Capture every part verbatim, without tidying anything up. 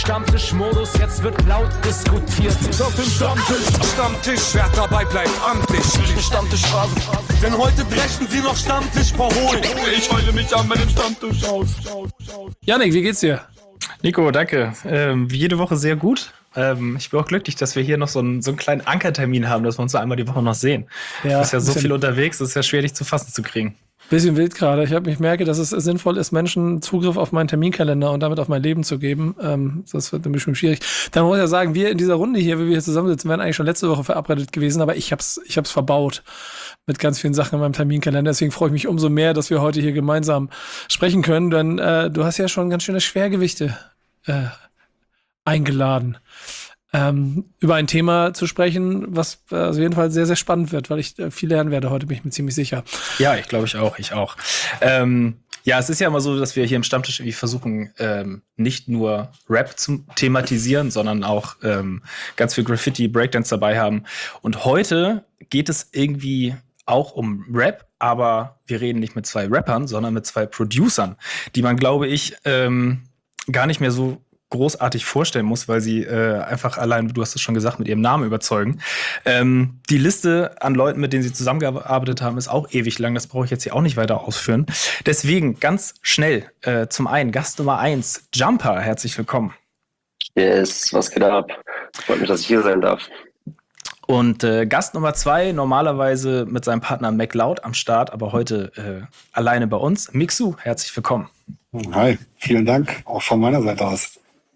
Stammtischmodus, jetzt wird laut diskutiert. Auf dem Stammtisch, Stammtisch, wer dabei bleibt, amtlich. Stammtisch Phase. Denn heute brechen sie noch Stammtisch verholen. Ich heule mich an meinem Stammtisch aus. Janik, wie geht's dir? Nico, danke. Ähm, wie jede Woche sehr gut. Ähm, ich bin auch glücklich, dass wir hier noch so einen, so einen kleinen Ankertermin haben, dass wir uns so einmal die Woche noch sehen. Ja, du bist ja so viel unterwegs, es ist ja schwer, dich zu fassen zu kriegen. Bisschen wild gerade. Ich, hab, ich merke, dass es sinnvoll ist, Menschen Zugriff auf meinen Terminkalender und damit auf mein Leben zu geben. Ähm, das wird ein bisschen schwierig. Dann muss ich ja sagen, wir in dieser Runde hier, wie wir hier zusammensitzen, wären eigentlich schon letzte Woche verabredet gewesen, aber ich hab's, ich hab's verbaut mit ganz vielen Sachen in meinem Terminkalender. Deswegen freue ich mich umso mehr, dass wir heute hier gemeinsam sprechen können, denn äh, du hast ja schon ganz schöne Schwergewichte äh, eingeladen. Ähm, über ein Thema zu sprechen, was äh, auf jeden Fall sehr, sehr spannend wird, weil ich äh, viel lernen werde heute, bin ich mir ziemlich sicher. Ja, ich glaube ich auch, ich auch. Ähm, ja, es ist ja immer so, dass wir hier im Stammtisch irgendwie versuchen, ähm, nicht nur Rap zu thematisieren, sondern auch ähm, ganz viel Graffiti, Breakdance dabei haben. Und heute geht es irgendwie auch um Rap, aber wir reden nicht mit zwei Rappern, sondern mit zwei Producern, die man, glaube ich, ähm, gar nicht mehr so großartig vorstellen muss, weil sie äh, einfach allein, du hast es schon gesagt, mit ihrem Namen überzeugen. Ähm, die Liste an Leuten, mit denen sie zusammengearbeitet haben, ist auch ewig lang. Das brauche ich jetzt hier auch nicht weiter ausführen. Deswegen ganz schnell äh, zum einen Gast Nummer eins, Jumper. Herzlich willkommen. Yes, was geht ab? Freut mich, dass ich hier sein darf. Und äh, Gast Nummer zwei, normalerweise mit seinem Partner MacLeod am Start, aber heute äh, alleine bei uns. Mixu, herzlich willkommen. Hi, vielen Dank, auch von meiner Seite aus.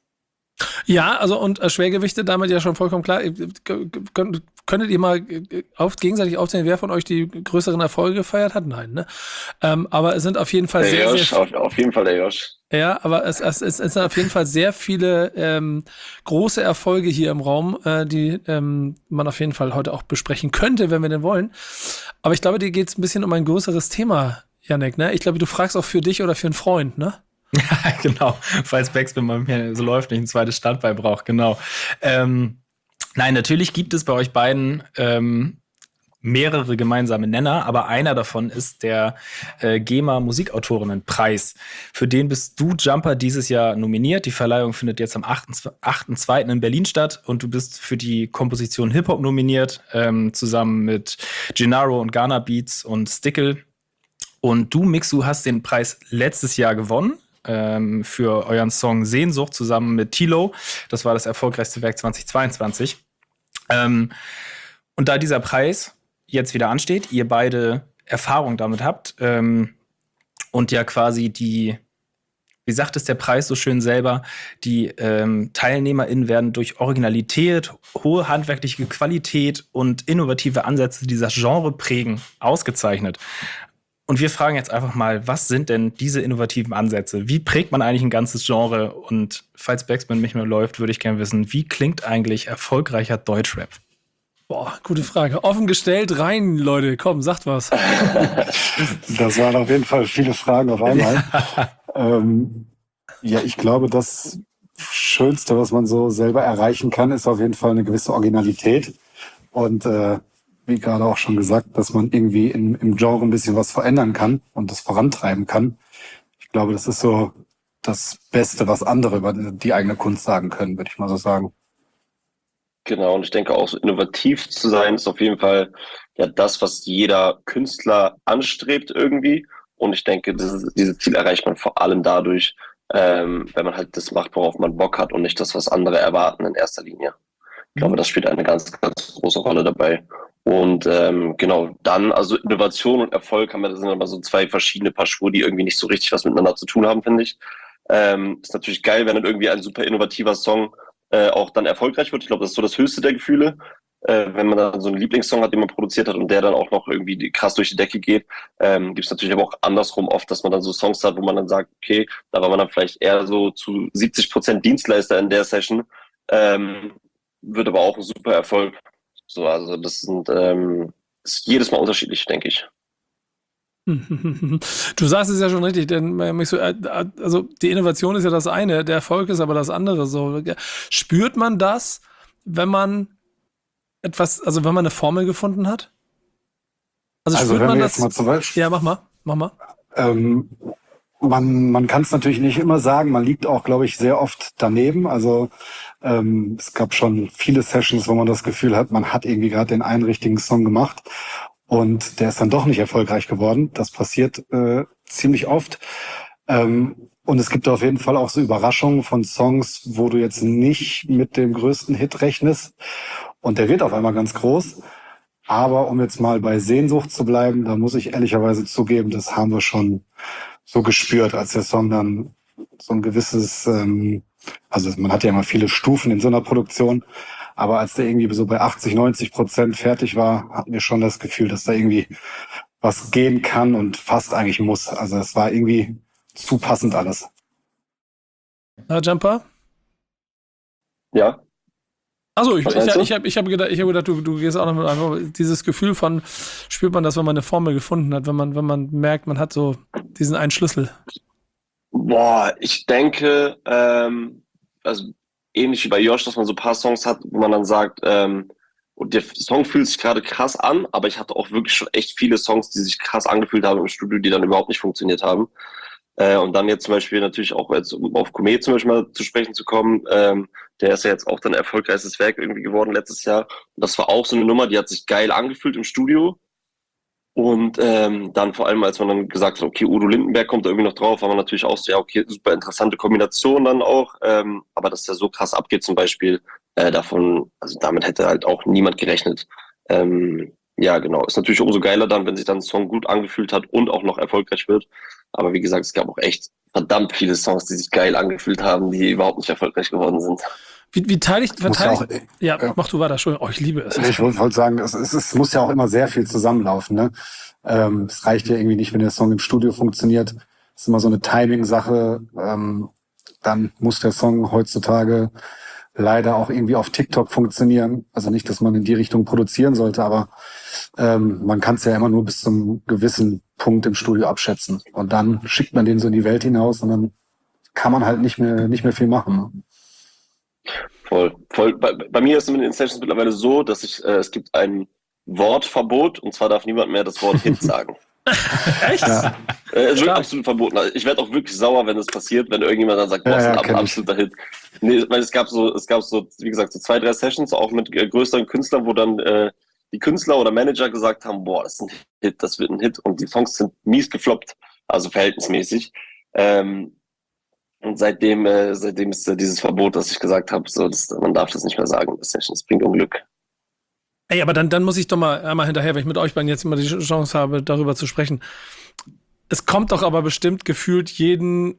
Ja, also und äh, Schwergewichte, damit ja schon vollkommen klar. Könnt, könntet ihr mal auf, gegenseitig aufzählen, wer von euch die größeren Erfolge gefeiert hat? Nein, ne? Ähm, aber es sind auf jeden Fall der sehr, Josh, sehr auf, auf jeden Fall der Josh. Ja, aber es, es, es, es sind auf jeden Fall sehr viele ähm, große Erfolge hier im Raum, äh, die ähm, man auf jeden Fall heute auch besprechen könnte, wenn wir denn wollen. Aber ich glaube, dir geht es ein bisschen um ein größeres Thema, Janik, ne? Ich glaube, du fragst auch für dich oder für einen Freund, ne? Ja, genau. Falls Backspin bei mir so läuft, nicht ein zweites Standbein braucht, genau. Ähm, nein, natürlich gibt es bei euch beiden ähm, mehrere gemeinsame Nenner, aber einer davon ist der äh, GEMA Musikautorinnenpreis. Für den bist du, Jumper, dieses Jahr nominiert. Die Verleihung findet jetzt am achten zweiten in Berlin statt und du bist für die Komposition Hip-Hop nominiert, ähm, zusammen mit Gennaro und Ghana Beats und Stickle. Und du, Mixu, hast den Preis letztes Jahr gewonnen. Ähm, für euren Song Sehnsucht zusammen mit Tilo. Das war das erfolgreichste Werk zweitausendzweiundzwanzig. Ähm, und da dieser Preis jetzt wieder ansteht, ihr beide Erfahrung damit habt ähm, und ja quasi die, wie sagt es der Preis so schön selber, die ähm, TeilnehmerInnen werden durch Originalität, hohe handwerkliche Qualität und innovative Ansätze, die das Genre prägen, ausgezeichnet. Und wir fragen jetzt einfach mal, was sind denn diese innovativen Ansätze? Wie prägt man eigentlich ein ganzes Genre? Und falls Backspin nicht mehr läuft, würde ich gerne wissen, wie klingt eigentlich erfolgreicher Deutschrap? Boah, gute Frage. Offen gestellt, rein, Leute. Komm, sagt was. Das waren auf jeden Fall viele Fragen auf einmal. ähm, ja, ich glaube, das Schönste, was man so selber erreichen kann, ist auf jeden Fall eine gewisse Originalität. Und äh, wie gerade auch schon gesagt, dass man irgendwie im, im Genre ein bisschen was verändern kann und das vorantreiben kann. Ich glaube, das ist so das Beste, was andere über die eigene Kunst sagen können, würde ich mal so sagen. Genau, und ich denke auch, so innovativ zu sein, ist auf jeden Fall ja das, was jeder Künstler anstrebt irgendwie. Und ich denke, dieses, dieses Ziel erreicht man vor allem dadurch, ähm, wenn man halt das macht, worauf man Bock hat und nicht das, was andere erwarten in erster Linie. Ich glaube, das spielt eine ganz, ganz große Rolle dabei. Und ähm, genau, dann, also Innovation und Erfolg haben wir, das sind aber so zwei verschiedene Paar Schuhe, die irgendwie nicht so richtig was miteinander zu tun haben, finde ich. Ähm, ist natürlich geil, wenn dann irgendwie ein super innovativer Song äh, auch dann erfolgreich wird. Ich glaube, das ist so das höchste der Gefühle, äh, wenn man dann so einen Lieblingssong hat, den man produziert hat und der dann auch noch irgendwie die, krass durch die Decke geht. Ähm, gibt es natürlich aber auch andersrum oft, dass man dann so Songs hat, wo man dann sagt, okay, da war man dann vielleicht eher so zu siebzig Prozent Dienstleister in der Session, ähm, wird aber auch ein super Erfolg. So, also das sind ähm, ist jedes Mal unterschiedlich, denke ich. Du sagst es ja schon richtig, denn also die Innovation ist ja das eine, der Erfolg ist aber das andere. So spürt man das, wenn man etwas, also wenn man eine Formel gefunden hat? Also, also spürt wenn man wir das? Jetzt mal zum Beispiel, ja, mach mal, mach mal. Ähm, man, man kann es natürlich nicht immer sagen. Man liegt auch, glaube ich, sehr oft daneben. Also ähm, es gab schon viele Sessions, wo man das Gefühl hat, man hat irgendwie gerade den einen richtigen Song gemacht und der ist dann doch nicht erfolgreich geworden. Das passiert äh, ziemlich oft. Ähm, und es gibt auf jeden Fall auch so Überraschungen von Songs, wo du jetzt nicht mit dem größten Hit rechnest und der wird auf einmal ganz groß. Aber um jetzt mal bei Sehnsucht zu bleiben, da muss ich ehrlicherweise zugeben, das haben wir schon so gespürt, als der Song dann so ein gewisses, ähm, also man hat ja immer viele Stufen in so einer Produktion, aber als der irgendwie so bei achtzig, neunzig Prozent fertig war, hatten wir schon das Gefühl, dass da irgendwie was gehen kann und fast eigentlich muss. Also es war irgendwie zu passend alles. Na, Jumper? Ja. Achso, ich, Was ich, meinst ich, du? habe ich hab gedacht, ich hab gedacht du, du gehst auch noch mit einfach dieses Gefühl von, spürt man das, wenn man eine Formel gefunden hat, wenn man, wenn man merkt, man hat so diesen einen Schlüssel. Boah, ich denke, ähm, also ähnlich wie bei Josh, dass man so ein paar Songs hat, wo man dann sagt, ähm, und der Song fühlt sich gerade krass an, aber ich hatte auch wirklich schon echt viele Songs, die sich krass angefühlt haben im Studio, die dann überhaupt nicht funktioniert haben. Äh, und dann jetzt zum Beispiel natürlich auch jetzt, um auf Komet zum Beispiel mal zu sprechen zu kommen, ähm, der ist ja jetzt auch dann erfolgreichstes Werk irgendwie geworden letztes Jahr. Und das war auch so eine Nummer, die hat sich geil angefühlt im Studio. Und ähm, dann vor allem, als man dann gesagt hat, okay, Udo Lindenberg kommt da irgendwie noch drauf, war man natürlich auch so, ja, okay, super interessante Kombination dann auch. Ähm, aber dass der so krass abgeht zum Beispiel, äh, davon, also damit hätte halt auch niemand gerechnet. Ähm, ja, genau. Ist natürlich umso geiler dann, wenn sich dann ein Song gut angefühlt hat und auch noch erfolgreich wird. Aber wie gesagt, es gab auch echt verdammt viele Songs, die sich geil angefühlt haben, die überhaupt nicht erfolgreich geworden sind. Wie, wie teile ich, Muss ja verteile auch, ich, ja, ja. mach du weiter, Entschuldigung, oh, ich liebe es. Ich wollte wollte sagen, es, es, es muss ja auch immer sehr viel zusammenlaufen. Ne? Ähm, es reicht ja irgendwie nicht, wenn der Song im Studio funktioniert. Es ist immer so eine Timing-Sache. Ähm, dann muss der Song heutzutage leider auch irgendwie auf TikTok funktionieren. Also nicht, dass man in die Richtung produzieren sollte, aber ähm, man kann es ja immer nur bis zum gewissen Punkt im Studio abschätzen. Und dann schickt man den so in die Welt hinaus und dann kann man halt nicht mehr nicht mehr viel machen. Voll, voll. Bei, bei mir ist es mit den Sessions mittlerweile so, dass ich, äh, es gibt ein Wortverbot und zwar darf niemand mehr das Wort Hit sagen. Echt? Ja. Äh, es wird Stark. absolut verboten. Also ich werde auch wirklich sauer, wenn das passiert, wenn irgendjemand dann sagt, boah, Ja, das ist ja, ein kenn ich. absoluter Hit. Nee, weil es gab so, es gab so, wie gesagt, so zwei, drei Sessions, auch mit äh, größeren Künstlern, wo dann äh, die Künstler oder Manager gesagt haben, boah, das ist ein Hit, das wird ein Hit und die Songs sind mies gefloppt, also verhältnismäßig. Ähm, und seitdem, äh, seitdem ist äh, dieses Verbot, dass ich gesagt habe, so, das, man darf das nicht mehr sagen in der Session, das bringt Unglück. Ey, aber dann, dann muss ich doch mal einmal hinterher, weil ich mit euch beiden jetzt immer die Chance habe, darüber zu sprechen. Es kommt doch aber bestimmt gefühlt jeden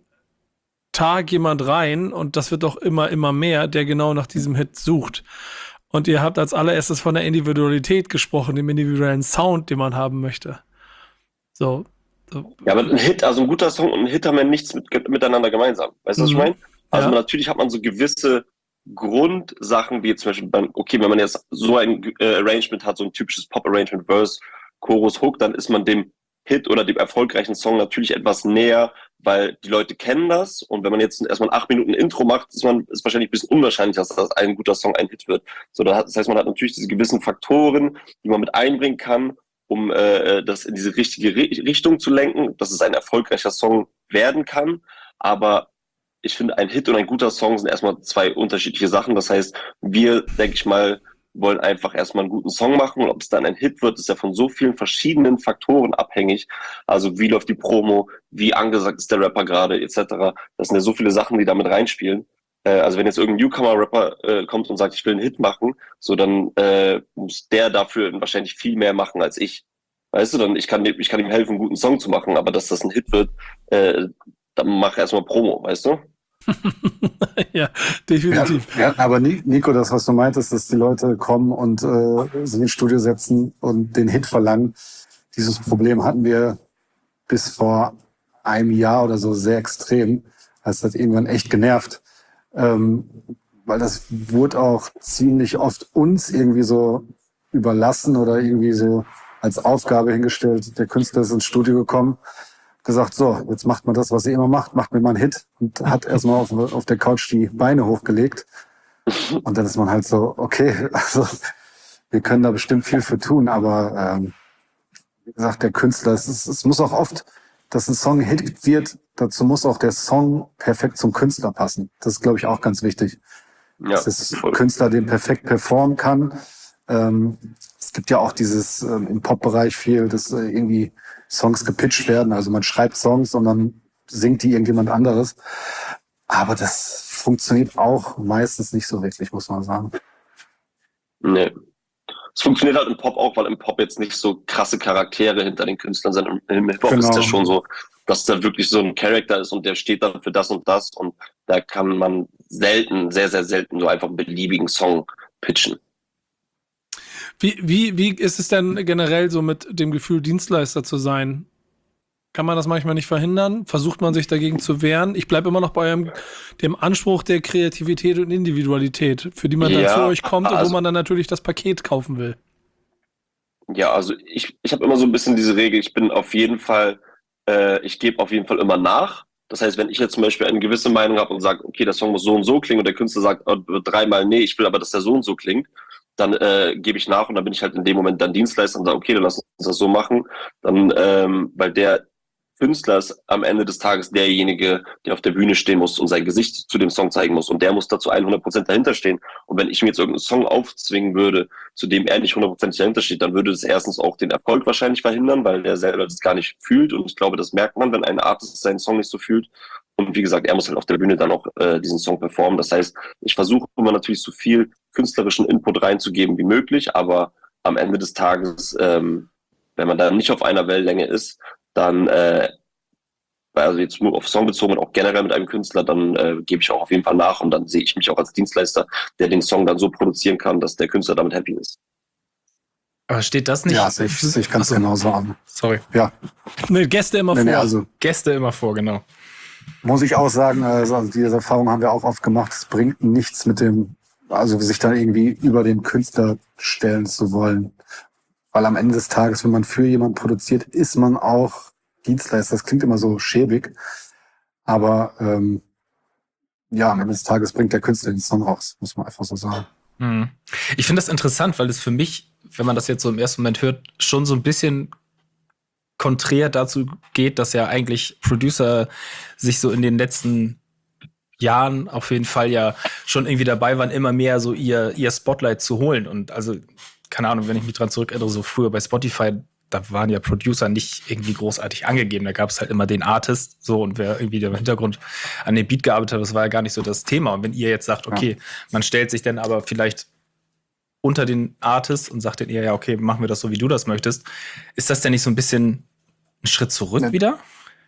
Tag jemand rein und das wird doch immer, immer mehr, der genau nach diesem Hit sucht. Und ihr habt als allererstes von der Individualität gesprochen, dem individuellen Sound, den man haben möchte. So. so. Ja, aber ein Hit, also ein guter Song und ein Hit haben ja nichts mit, miteinander gemeinsam. Weißt du, was Mhm. ich meine? Also Ja. man, natürlich hat man so gewisse Grundsachen, wie jetzt zum Beispiel beim, okay, wenn man jetzt so ein äh, Arrangement hat, so ein typisches Pop-Arrangement, Verse, Chorus, Hook, dann ist man dem Hit oder dem erfolgreichen Song natürlich etwas näher, weil die Leute kennen das und wenn man jetzt erstmal ein acht Minuten Intro macht, ist man ist wahrscheinlich ein bisschen unwahrscheinlich, dass das ein guter Song ein Hit wird. So, das heißt, man hat natürlich diese gewissen Faktoren, die man mit einbringen kann, um äh, das in diese richtige Re- Richtung zu lenken, dass es ein erfolgreicher Song werden kann. Aber ich finde, ein Hit und ein guter Song sind erstmal zwei unterschiedliche Sachen. Das heißt, wir, denke ich mal, wollen einfach erstmal einen guten Song machen und ob es dann ein Hit wird, ist ja von so vielen verschiedenen Faktoren abhängig. Also wie läuft die Promo, wie angesagt ist der Rapper gerade, et cetera. Das sind ja so viele Sachen, die damit reinspielen. Äh, also wenn jetzt irgendein Newcomer-Rapper äh, kommt und sagt, ich will einen Hit machen, so dann äh, muss der dafür wahrscheinlich viel mehr machen als ich. Weißt du, dann ich kann, ich kann ihm helfen, einen guten Song zu machen, aber dass das ein Hit wird, äh, dann mach erstmal Promo, weißt du? Ja, definitiv. Ja, ja, aber Ni- Nico, das, was du meintest, dass die Leute kommen und äh, sich ins Studio setzen und den Hit verlangen, dieses Problem hatten wir bis vor einem Jahr oder so sehr extrem. Das hat irgendwann echt genervt, ähm, weil das wurde auch ziemlich oft uns irgendwie so überlassen oder irgendwie so als Aufgabe hingestellt. Der Künstler ist ins Studio gekommen, gesagt, so, jetzt macht man das, was ihr immer macht, macht mir mal einen Hit und hat erstmal auf, auf der Couch die Beine hochgelegt. Und dann ist man halt so, okay, also wir können da bestimmt viel für tun, aber ähm, wie gesagt, der Künstler, es, ist, es muss auch oft dass ein Song ein Hit wird, dazu muss auch der Song perfekt zum Künstler passen. Das ist, glaube ich, auch ganz wichtig. Ja, Dass der voll. Künstler den perfekt performen kann. Ähm, es gibt ja auch dieses ähm, im Pop-Bereich viel, dass äh, irgendwie Songs gepitcht werden. Also man schreibt Songs und dann singt die irgendjemand anderes. Aber das funktioniert auch meistens nicht so wirklich, muss man sagen. Nee. Es funktioniert halt im Pop auch, weil im Pop jetzt nicht so krasse Charaktere hinter den Künstlern sind. Im Hip-Hop Genau. ist ja schon so, dass da wirklich so ein Charakter ist und der steht dann für das und das und da kann man selten, sehr, sehr selten so einfach einen beliebigen Song pitchen. Wie, wie, wie ist es denn generell so mit dem Gefühl, Dienstleister zu sein? Kann man das manchmal nicht verhindern? Versucht man sich dagegen zu wehren? Ich bleibe immer noch bei eurem, dem Anspruch der Kreativität und Individualität, für die man dann Ja, zu euch kommt und wo also- man dann natürlich das Paket kaufen will. Ja, also ich, ich habe immer so ein bisschen diese Regel, ich bin auf jeden Fall, äh, ich gebe auf jeden Fall immer nach. Das heißt, wenn ich jetzt zum Beispiel eine gewisse Meinung habe und sage, okay, der Song muss so und so klingen und der Künstler sagt oh, dreimal, nee, ich will aber, dass der so und so klingt, dann äh, gebe ich nach und dann bin ich halt in dem Moment dann Dienstleister und sage, okay, dann lass uns das so machen. Dann, ähm, weil der Künstler ist am Ende des Tages derjenige, der auf der Bühne stehen muss und sein Gesicht zu dem Song zeigen muss und der muss dazu hundert Prozent dahinter stehen. Und wenn ich mir jetzt irgendeinen Song aufzwingen würde, zu dem er nicht hundert Prozent dahinter steht, dann würde das erstens auch den Erfolg wahrscheinlich verhindern, weil der selber das gar nicht fühlt und ich glaube, das merkt man, wenn ein Artist seinen Song nicht so fühlt. Und wie gesagt, er muss halt auf der Bühne dann auch äh, diesen Song performen. Das heißt, ich versuche immer natürlich so viel künstlerischen Input reinzugeben wie möglich, aber am Ende des Tages, ähm, wenn man da nicht auf einer Wellenlänge ist, dann, äh, also jetzt nur auf Song bezogen und auch generell mit einem Künstler, dann äh, gebe ich auch auf jeden Fall nach und dann sehe ich mich auch als Dienstleister, der den Song dann so produzieren kann, dass der Künstler damit happy ist. Aber steht das nicht? Ja, sehe ich, sehe ich ganz Achso. genauso an. Sorry. Ja, Nee, Gäste immer nee, vor. nee, also Gäste immer vor, genau. muss ich auch sagen, also diese Erfahrung haben wir auch oft gemacht. Es bringt nichts mit dem, also sich da irgendwie über den Künstler stellen zu wollen. Weil am Ende des Tages, wenn man für jemanden produziert, ist man auch Dienstleister. Das klingt immer so schäbig. Aber ähm, ja, am Ende des Tages bringt der Künstler den Song raus, muss man einfach so sagen. Hm. Ich finde das interessant, weil es für mich, wenn man das jetzt so im ersten Moment hört, schon so ein bisschen konträr dazu geht, dass ja eigentlich Producer sich so in den letzten Jahren auf jeden Fall ja schon irgendwie dabei waren, immer mehr so ihr, ihr Spotlight zu holen. Und also, keine Ahnung, wenn ich mich dran zurückerinnere, so früher bei Spotify, da waren ja Producer nicht irgendwie großartig angegeben. Da gab es halt immer den Artist, so, und wer irgendwie im Hintergrund an dem Beat gearbeitet hat, das war ja gar nicht so das Thema. Und wenn ihr jetzt sagt, okay, man stellt sich dann aber vielleicht unter den Artist und sagt dann eher, ja, okay, machen wir das so, wie du das möchtest, ist das denn nicht so ein bisschen ein Schritt zurück Ja. wieder?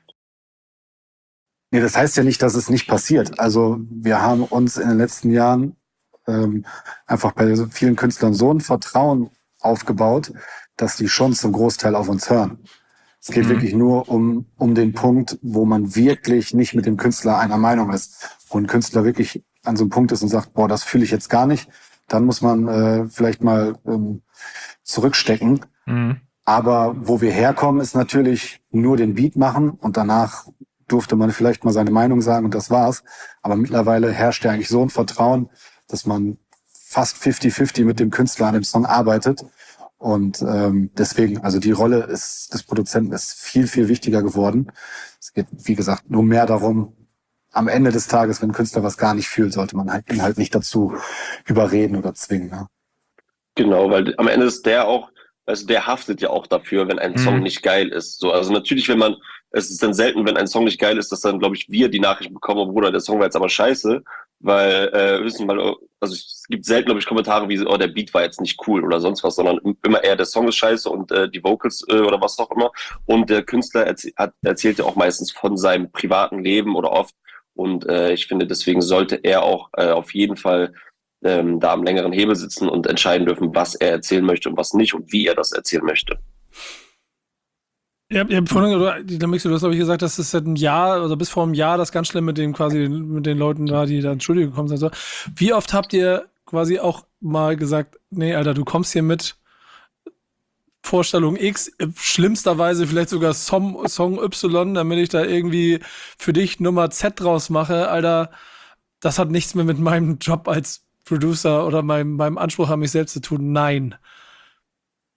Nee, das heißt ja nicht, dass es nicht passiert. Also wir haben uns in den letzten Jahren ähm, einfach bei so vielen Künstlern so ein Vertrauen aufgebaut, dass die schon zum Großteil auf uns hören. Es geht Mhm. wirklich nur um, um den Punkt, wo man wirklich nicht mit dem Künstler einer Meinung ist. Wo ein Künstler wirklich an so einem Punkt ist und sagt, boah, das fühle ich jetzt gar nicht. Dann muss man äh, vielleicht mal ähm, zurückstecken. Mhm. Aber wo wir herkommen, ist natürlich nur den Beat machen und danach durfte man vielleicht mal seine Meinung sagen und das war's. Aber mittlerweile herrscht ja eigentlich so ein Vertrauen, dass man fast fünfzig fünfzig mit dem Künstler an dem Song arbeitet. Und ähm, deswegen, also die Rolle ist, des Produzenten ist viel, viel wichtiger geworden. Es geht, wie gesagt, nur mehr darum, am Ende des Tages, wenn ein Künstler was gar nicht fühlt, sollte man halt ihn halt nicht dazu überreden oder zwingen. Ne? Genau, weil am Ende ist der auch, also der haftet ja auch dafür, wenn ein Mhm. Song nicht geil ist. So, also natürlich, wenn man, es ist dann selten, wenn ein Song nicht geil ist, dass dann, glaube ich, wir die Nachricht bekommen, oh Bruder, der Song war jetzt aber scheiße, weil, äh, wissen mal, also es gibt selten, glaube ich, Kommentare wie, oh, der Beat war jetzt nicht cool oder sonst was, sondern immer eher der Song ist scheiße und äh, die Vocals äh, oder was auch immer. Und der Künstler erzäh hat, erzählt ja auch meistens von seinem privaten Leben oder oft. Und äh, ich finde, deswegen sollte er auch äh, auf jeden Fall ähm, da am längeren Hebel sitzen und entscheiden dürfen, was er erzählen möchte und was nicht und wie er das erzählen möchte. Ihr habt, ihr habt vorhin, oder der Mixer, du hast, glaube ich, gesagt, dass es seit einem Jahr, also bis vor einem Jahr, das ganz schlimm mit dem quasi, mit den Leuten da, die da ins Studio gekommen sind. So. Wie oft habt ihr quasi auch mal gesagt, nee, Alter, du kommst hier mit Vorstellung X, schlimmsterweise vielleicht sogar Song, Song Y, damit ich da irgendwie für dich Nummer Z draus mache, Alter, das hat nichts mehr mit meinem Job als Producer oder meinem, meinem Anspruch an mich selbst zu tun. Nein.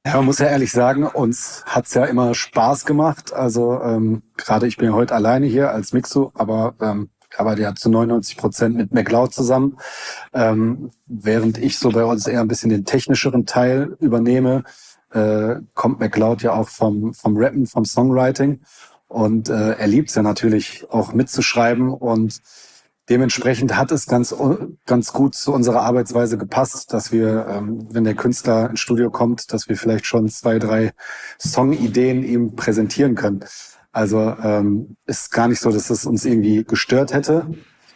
Ja, man muss ja ehrlich sagen, uns hat's ja immer Spaß gemacht. Also ähm, gerade ich bin ja heute alleine hier als Mixu, aber ähm, ich arbeite ja zu neunundneunzig Prozent mit McLeod zusammen. Ähm, während ich so bei uns eher ein bisschen den technischeren Teil übernehme, äh, kommt McLeod ja auch vom, vom Rappen, vom Songwriting. Und äh, er liebt's ja natürlich auch mitzuschreiben und dementsprechend hat es ganz, ganz gut zu unserer Arbeitsweise gepasst, dass wir, ähm, wenn der Künstler ins Studio kommt, dass wir vielleicht schon zwei, drei Songideen ihm präsentieren können. Also ähm, ist gar nicht so, dass es uns irgendwie gestört hätte.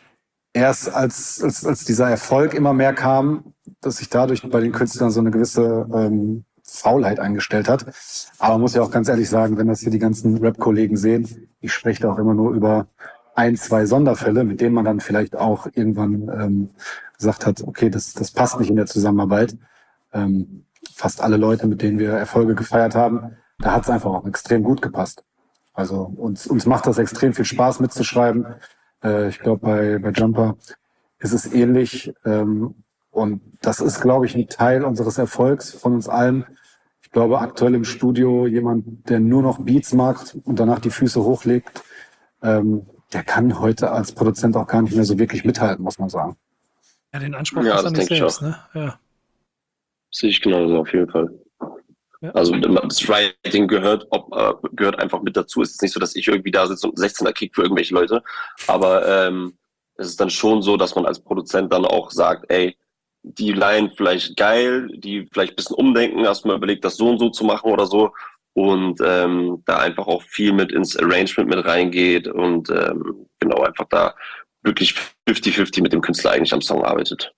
Erst als, als, als dieser Erfolg immer mehr kam, dass sich dadurch bei den Künstlern so eine gewisse ähm, Faulheit eingestellt hat. Aber man muss ja auch ganz ehrlich sagen, wenn das hier die ganzen Rap-Kollegen sehen, ich spreche da auch immer nur über ein, zwei Sonderfälle, mit denen man dann vielleicht auch irgendwann ähm, gesagt hat, okay, das, das passt nicht in der Zusammenarbeit. Ähm, fast alle Leute, mit denen wir Erfolge gefeiert haben, da hat es einfach auch extrem gut gepasst. Also uns, uns macht das extrem viel Spaß mitzuschreiben. Äh, ich glaube, bei, bei Jumper ist es ähnlich. Ähm, und das ist, glaube ich, ein Teil unseres Erfolgs von uns allen. Ich glaube, aktuell im Studio jemand, der nur noch Beats macht und danach die Füße hochlegt, ähm, der kann heute als Produzent auch gar nicht mehr so wirklich mithalten, muss man sagen. Ja, den Anspruch Ja, hast du das nicht denke ich selbst, auch. ne? Ja. Sehe ich genauso auf jeden Fall. Ja. Also das Writing gehört, ob, äh, gehört einfach mit dazu. Es ist nicht so, dass ich irgendwie da sitze und sechzehner Kick für irgendwelche Leute. Aber ähm, es ist dann schon so, dass man als Produzent dann auch sagt, ey, die Line vielleicht geil, die vielleicht ein bisschen umdenken, hast du mal überlegt, das so und so zu machen oder so. Und ähm, da einfach auch viel mit ins Arrangement mit reingeht und ähm, genau einfach da wirklich fünfzig fünfzig mit dem Künstler eigentlich am Song arbeitet.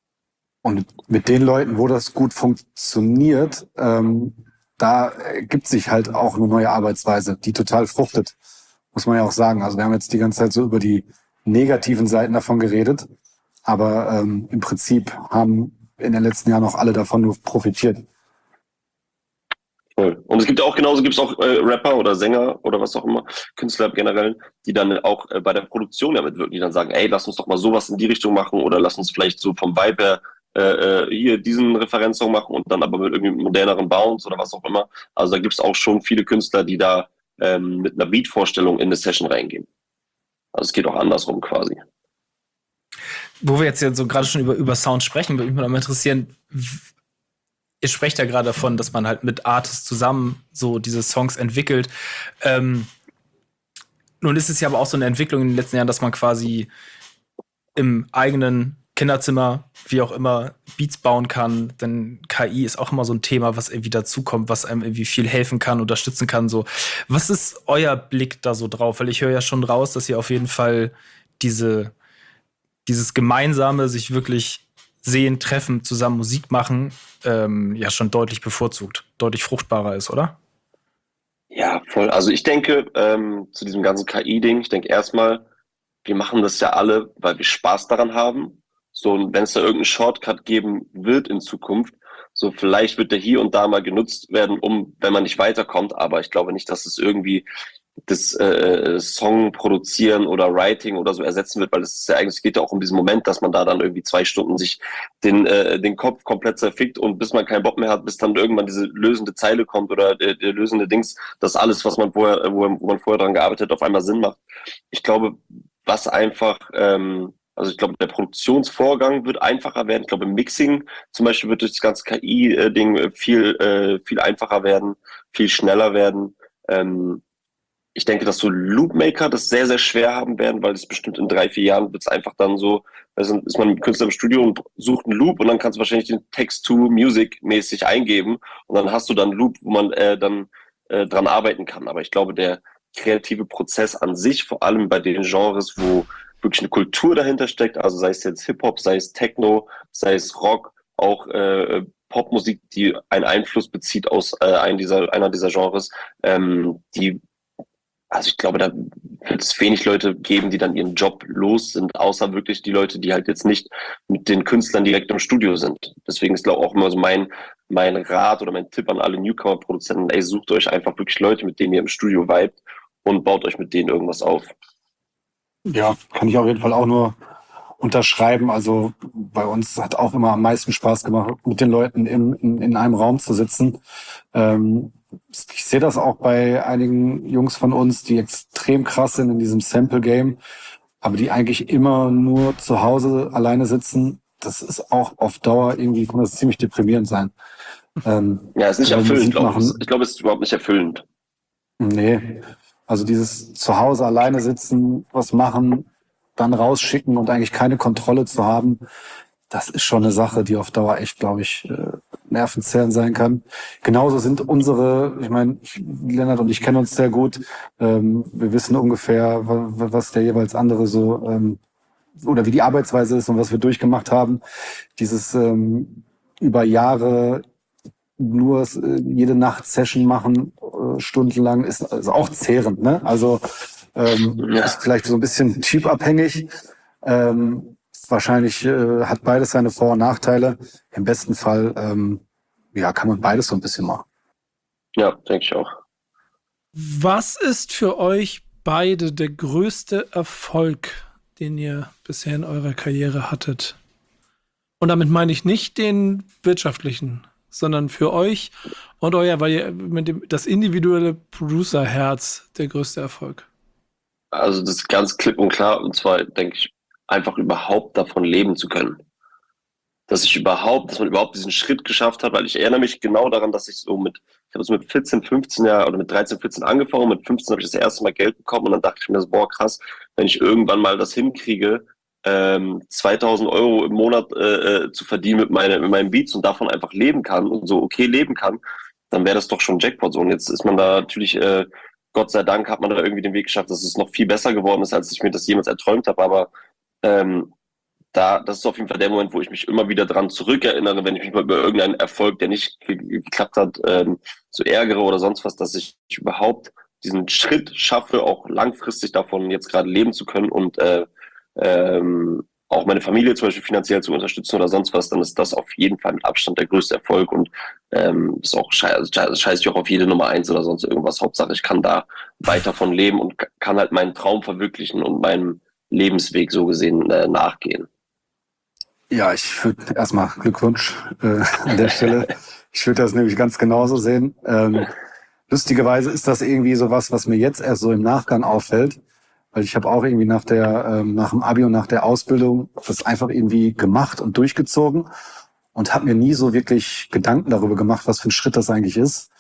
Und mit den Leuten, wo das gut funktioniert, ähm, da ergibt sich halt auch eine neue Arbeitsweise, die total fruchtet, muss man ja auch sagen. Also wir haben jetzt die ganze Zeit so über die negativen Seiten davon geredet, aber ähm, im Prinzip haben in den letzten Jahren auch alle davon nur profitiert. Voll. Und es gibt auch genauso, gibt es auch äh, Rapper oder Sänger oder was auch immer, Künstler generell, die dann auch äh, bei der Produktion damit wirken, die dann sagen, ey, lass uns doch mal sowas in die Richtung machen oder lass uns vielleicht so vom Vibe her äh, hier diesen Referenzsong machen und dann aber mit irgendwie moderneren Bounce oder was auch immer. Also da gibt es auch schon viele Künstler, die da ähm, mit einer Beat-Vorstellung in eine Session reingehen. Also es geht auch andersrum quasi. Wo wir jetzt ja so gerade schon über, über Sound sprechen, würde mich mal interessieren, ihr sprecht ja gerade davon, dass man halt mit Artists zusammen so diese Songs entwickelt. Ähm, nun ist es ja aber auch so eine Entwicklung in den letzten Jahren, dass man quasi im eigenen Kinderzimmer, wie auch immer, Beats bauen kann. Denn K I ist auch immer so ein Thema, was irgendwie dazukommt, was einem irgendwie viel helfen kann, unterstützen kann. So, was ist euer Blick da so drauf? Weil ich höre ja schon raus, dass ihr auf jeden Fall diese, dieses gemeinsame, sich wirklich sehen, treffen, zusammen Musik machen, ähm, ja schon deutlich bevorzugt, deutlich fruchtbarer ist, oder? Ja, voll. Also ich denke, ähm, zu diesem ganzen K I-Ding, ich denke erstmal, wir machen das ja alle, weil wir Spaß daran haben. So, und wenn es da irgendeinen Shortcut geben wird in Zukunft, so vielleicht wird der hier und da mal genutzt werden, um, wenn man nicht weiterkommt, aber ich glaube nicht, dass es irgendwie das äh, Song produzieren oder Writing oder so ersetzen wird, weil es ist ja eigentlich, es geht ja auch um diesen Moment, dass man da dann irgendwie zwei Stunden sich den äh, den Kopf komplett zerfickt und bis man keinen Bock mehr hat, bis dann irgendwann diese lösende Zeile kommt oder der, der lösende Dings, dass alles, was man vorher, wo, wo man vorher dran gearbeitet hat, auf einmal Sinn macht. Ich glaube, was einfach, ähm, also ich glaube, der Produktionsvorgang wird einfacher werden. Ich glaube, im Mixing zum Beispiel wird durch das ganze K I-Ding viel äh, viel einfacher werden, viel schneller werden. Ähm, Ich denke, dass so Loopmaker das sehr, sehr schwer haben werden, weil es bestimmt in drei, vier Jahren wird es einfach dann so, also ist man mit Künstler im Studio und sucht einen Loop und dann kannst du wahrscheinlich den Text-to-Music mäßig eingeben und dann hast du dann einen Loop, wo man äh, dann äh, dran arbeiten kann. Aber ich glaube, der kreative Prozess an sich, vor allem bei den Genres, wo wirklich eine Kultur dahinter steckt, also sei es jetzt Hip-Hop, sei es Techno, sei es Rock, auch äh, Popmusik, die einen Einfluss bezieht aus äh, einem dieser, einer dieser Genres, ähm, die Also ich glaube, da wird es wenig Leute geben, die dann ihren Job los sind, außer wirklich die Leute, die halt jetzt nicht mit den Künstlern direkt im Studio sind. Deswegen ist, glaube ich, auch immer so mein, mein Rat oder mein Tipp an alle Newcomer-Produzenten, ey, sucht euch einfach wirklich Leute, mit denen ihr im Studio vibet und baut euch mit denen irgendwas auf. Ja, kann ich auf jeden Fall auch nur unterschreiben. Also bei uns hat auch immer am meisten Spaß gemacht, mit den Leuten im, in, in einem Raum zu sitzen. Ähm, ich sehe das auch bei einigen Jungs von uns, die extrem krass sind in diesem Sample-Game, aber die eigentlich immer nur zu Hause alleine sitzen. Das ist auch auf Dauer irgendwie, kann das ziemlich deprimierend sein. Ähm, Ja, ist nicht weil erfüllend, Musik glaube ich. machen- Ich glaube, es ist überhaupt nicht erfüllend. Nee, also dieses zu Hause alleine sitzen, was machen, dann rausschicken und eigentlich keine Kontrolle zu haben, das ist schon eine Sache, die auf Dauer echt, glaube ich, äh, nervenzerrend sein kann. Genauso sind unsere, ich meine, ich- Lennart und ich kennen uns sehr gut. Ähm, wir wissen ungefähr, wa- wa- was der jeweils andere so ähm, oder wie die Arbeitsweise ist und was wir durchgemacht haben. Dieses ähm, über Jahre nur äh, jede Nacht Session machen, äh, stundenlang, ist, ist auch zehrend, ne? Also ähm, Ja. ist vielleicht so ein bisschen typabhängig. Ähm, wahrscheinlich äh, hat beides seine Vor- und Nachteile. Im besten Fall ähm, ja, kann man beides so ein bisschen machen. Ja, denke ich auch. Was ist für euch beide der größte Erfolg, den ihr bisher in eurer Karriere hattet? Und damit meine ich nicht den wirtschaftlichen, sondern für euch und euer, weil ihr mit dem das individuelle Producer-Herz der größte Erfolg. Also das ist ganz klipp und klar. Und zwar denke ich, einfach überhaupt davon leben zu können. Dass ich überhaupt, dass man überhaupt diesen Schritt geschafft hat, weil ich erinnere mich genau daran, dass ich so mit, ich habe es mit vierzehn, fünfzehn Jahren oder mit dreizehn, vierzehn angefangen, mit fünfzehn habe ich das erste Mal Geld bekommen und dann dachte ich mir so, boah krass, wenn ich irgendwann mal das hinkriege, ähm, zweitausend Euro im Monat äh, äh, zu verdienen mit, meine, mit meinen Beats und davon einfach leben kann und so okay leben kann, dann wäre das doch schon Jackpot so. Und jetzt ist man da natürlich, äh, Gott sei Dank hat man da irgendwie den Weg geschafft, dass es noch viel besser geworden ist, als ich mir das jemals erträumt habe, aber ähm, da, das ist auf jeden Fall der Moment, wo ich mich immer wieder dran zurückerinnere, wenn ich mich mal über irgendeinen Erfolg, der nicht ge- geklappt hat, ähm, so ärgere oder sonst was, dass ich überhaupt diesen Schritt schaffe, auch langfristig davon jetzt gerade leben zu können und äh, ähm, auch meine Familie zum Beispiel finanziell zu unterstützen oder sonst was, dann ist das auf jeden Fall mit Abstand der größte Erfolg und ähm, ist auch scheiße, also scheiße ich auch auf jede Nummer eins oder sonst irgendwas. Hauptsache, ich kann da weiter von leben und k- kann halt meinen Traum verwirklichen und meinem Lebensweg so gesehen äh, nachgehen. Ja, ich würde erstmal Glückwunsch äh, an der Stelle. Ich würde das nämlich ganz genauso sehen. Ähm, lustigerweise ist das irgendwie so was, was mir jetzt erst so im Nachgang auffällt, weil ich habe auch irgendwie nach der ähm, nach dem Abi und nach der Ausbildung das einfach irgendwie gemacht und durchgezogen und habe mir nie so wirklich Gedanken darüber gemacht, was für ein Schritt das eigentlich ist.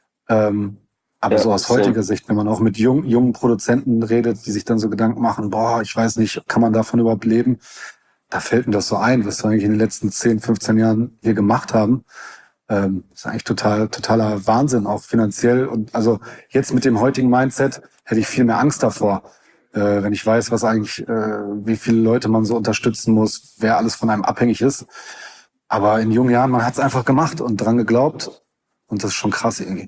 Ähm, aber Ja, so aus same. heutiger Sicht, wenn man auch mit jung, jungen Produzenten redet, die sich dann so Gedanken machen, boah, ich weiß nicht, kann man davon überhaupt leben? Da fällt mir das so ein, was wir eigentlich in den letzten zehn, fünfzehn Jahren hier gemacht haben. Ähm, ist eigentlich total, totaler Wahnsinn, auch finanziell. Und also jetzt mit dem heutigen Mindset hätte ich viel mehr Angst davor, äh, wenn ich weiß, was eigentlich, äh, wie viele Leute man so unterstützen muss, wer alles von einem abhängig ist. Aber in jungen Jahren, man hat es einfach gemacht und dran geglaubt. Und das ist schon krass irgendwie.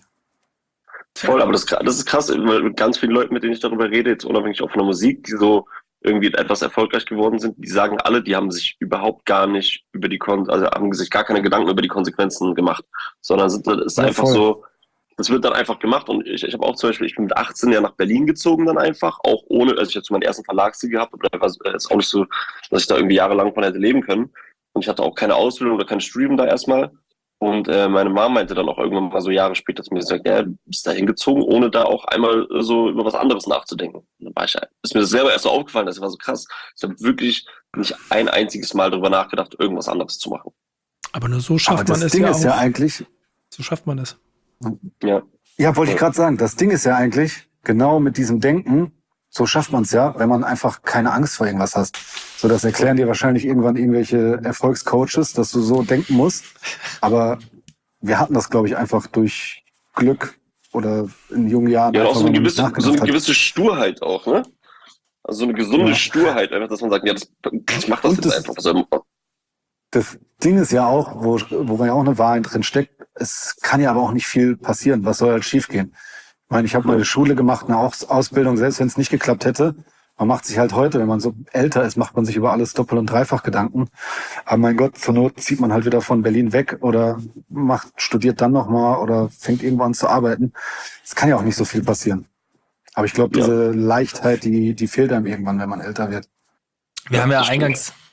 Voll, aber das, das ist krass, weil mit ganz vielen Leuten, mit denen ich darüber rede, jetzt unabhängig auch von der Musik, die so irgendwie etwas erfolgreich geworden sind, die sagen alle, die haben sich überhaupt gar nicht über die Kon also haben sich gar keine Gedanken über die Konsequenzen gemacht, sondern sind ist Ja, einfach voll. so, das wird dann einfach gemacht und ich, ich habe auch zum Beispiel, ich bin mit achtzehn ja nach Berlin gezogen dann einfach, auch ohne, also ich hatte so meinen ersten Verlagsdeal gehabt, aber da war es auch nicht so, dass ich da irgendwie jahrelang von hätte leben können und ich hatte auch keine Ausbildung oder kein Studium da erstmal. Und äh, meine Mama meinte dann auch irgendwann mal so Jahre später zu mir gesagt, ja, du bist da hingezogen, ohne da auch einmal äh, so über was anderes nachzudenken. Und dann war ich, ist mir das selber erst so aufgefallen, das war so krass. Ich habe wirklich nicht ein einziges Mal darüber nachgedacht, irgendwas anderes zu machen. Aber nur so schafft Aber das man es Ding ja ist auch. ja eigentlich, So schafft man es. Ja, ja, wollte ich gerade sagen, das Ding ist ja eigentlich, genau mit diesem Denken, so schafft man es ja, wenn man einfach keine Angst vor irgendwas hast. So, das erklären dir wahrscheinlich irgendwann irgendwelche Erfolgscoaches, dass du so denken musst. Aber wir hatten das, glaube ich, einfach durch Glück oder in jungen Jahren. ja, und auch einfach, so eine weil man nicht gewisse, so nachgedacht eine hat. gewisse Sturheit auch, ne? Also so eine gesunde Ja. Sturheit, einfach, dass man sagt, ja, das, ich mach das Und jetzt das- einfach. Also, Das Ding ist ja auch, wo, wo ja auch eine Wahrheit drin steckt, es kann ja aber auch nicht viel passieren. Was soll halt schiefgehen? Ich meine, ich habe meine Schule gemacht, eine Aus Ausbildung, selbst wenn es nicht geklappt hätte. Man macht sich halt heute, wenn man so älter ist, macht man sich über alles doppelt und dreifach Gedanken. Aber mein Gott, zur Not zieht man halt wieder von Berlin weg oder macht, studiert dann nochmal oder fängt irgendwo an zu arbeiten. Es kann ja auch nicht so viel passieren. Aber ich glaube, Ja. diese Leichtheit, die, die fehlt einem irgendwann, wenn man älter wird. Wir haben ja das stimmt. eingangs,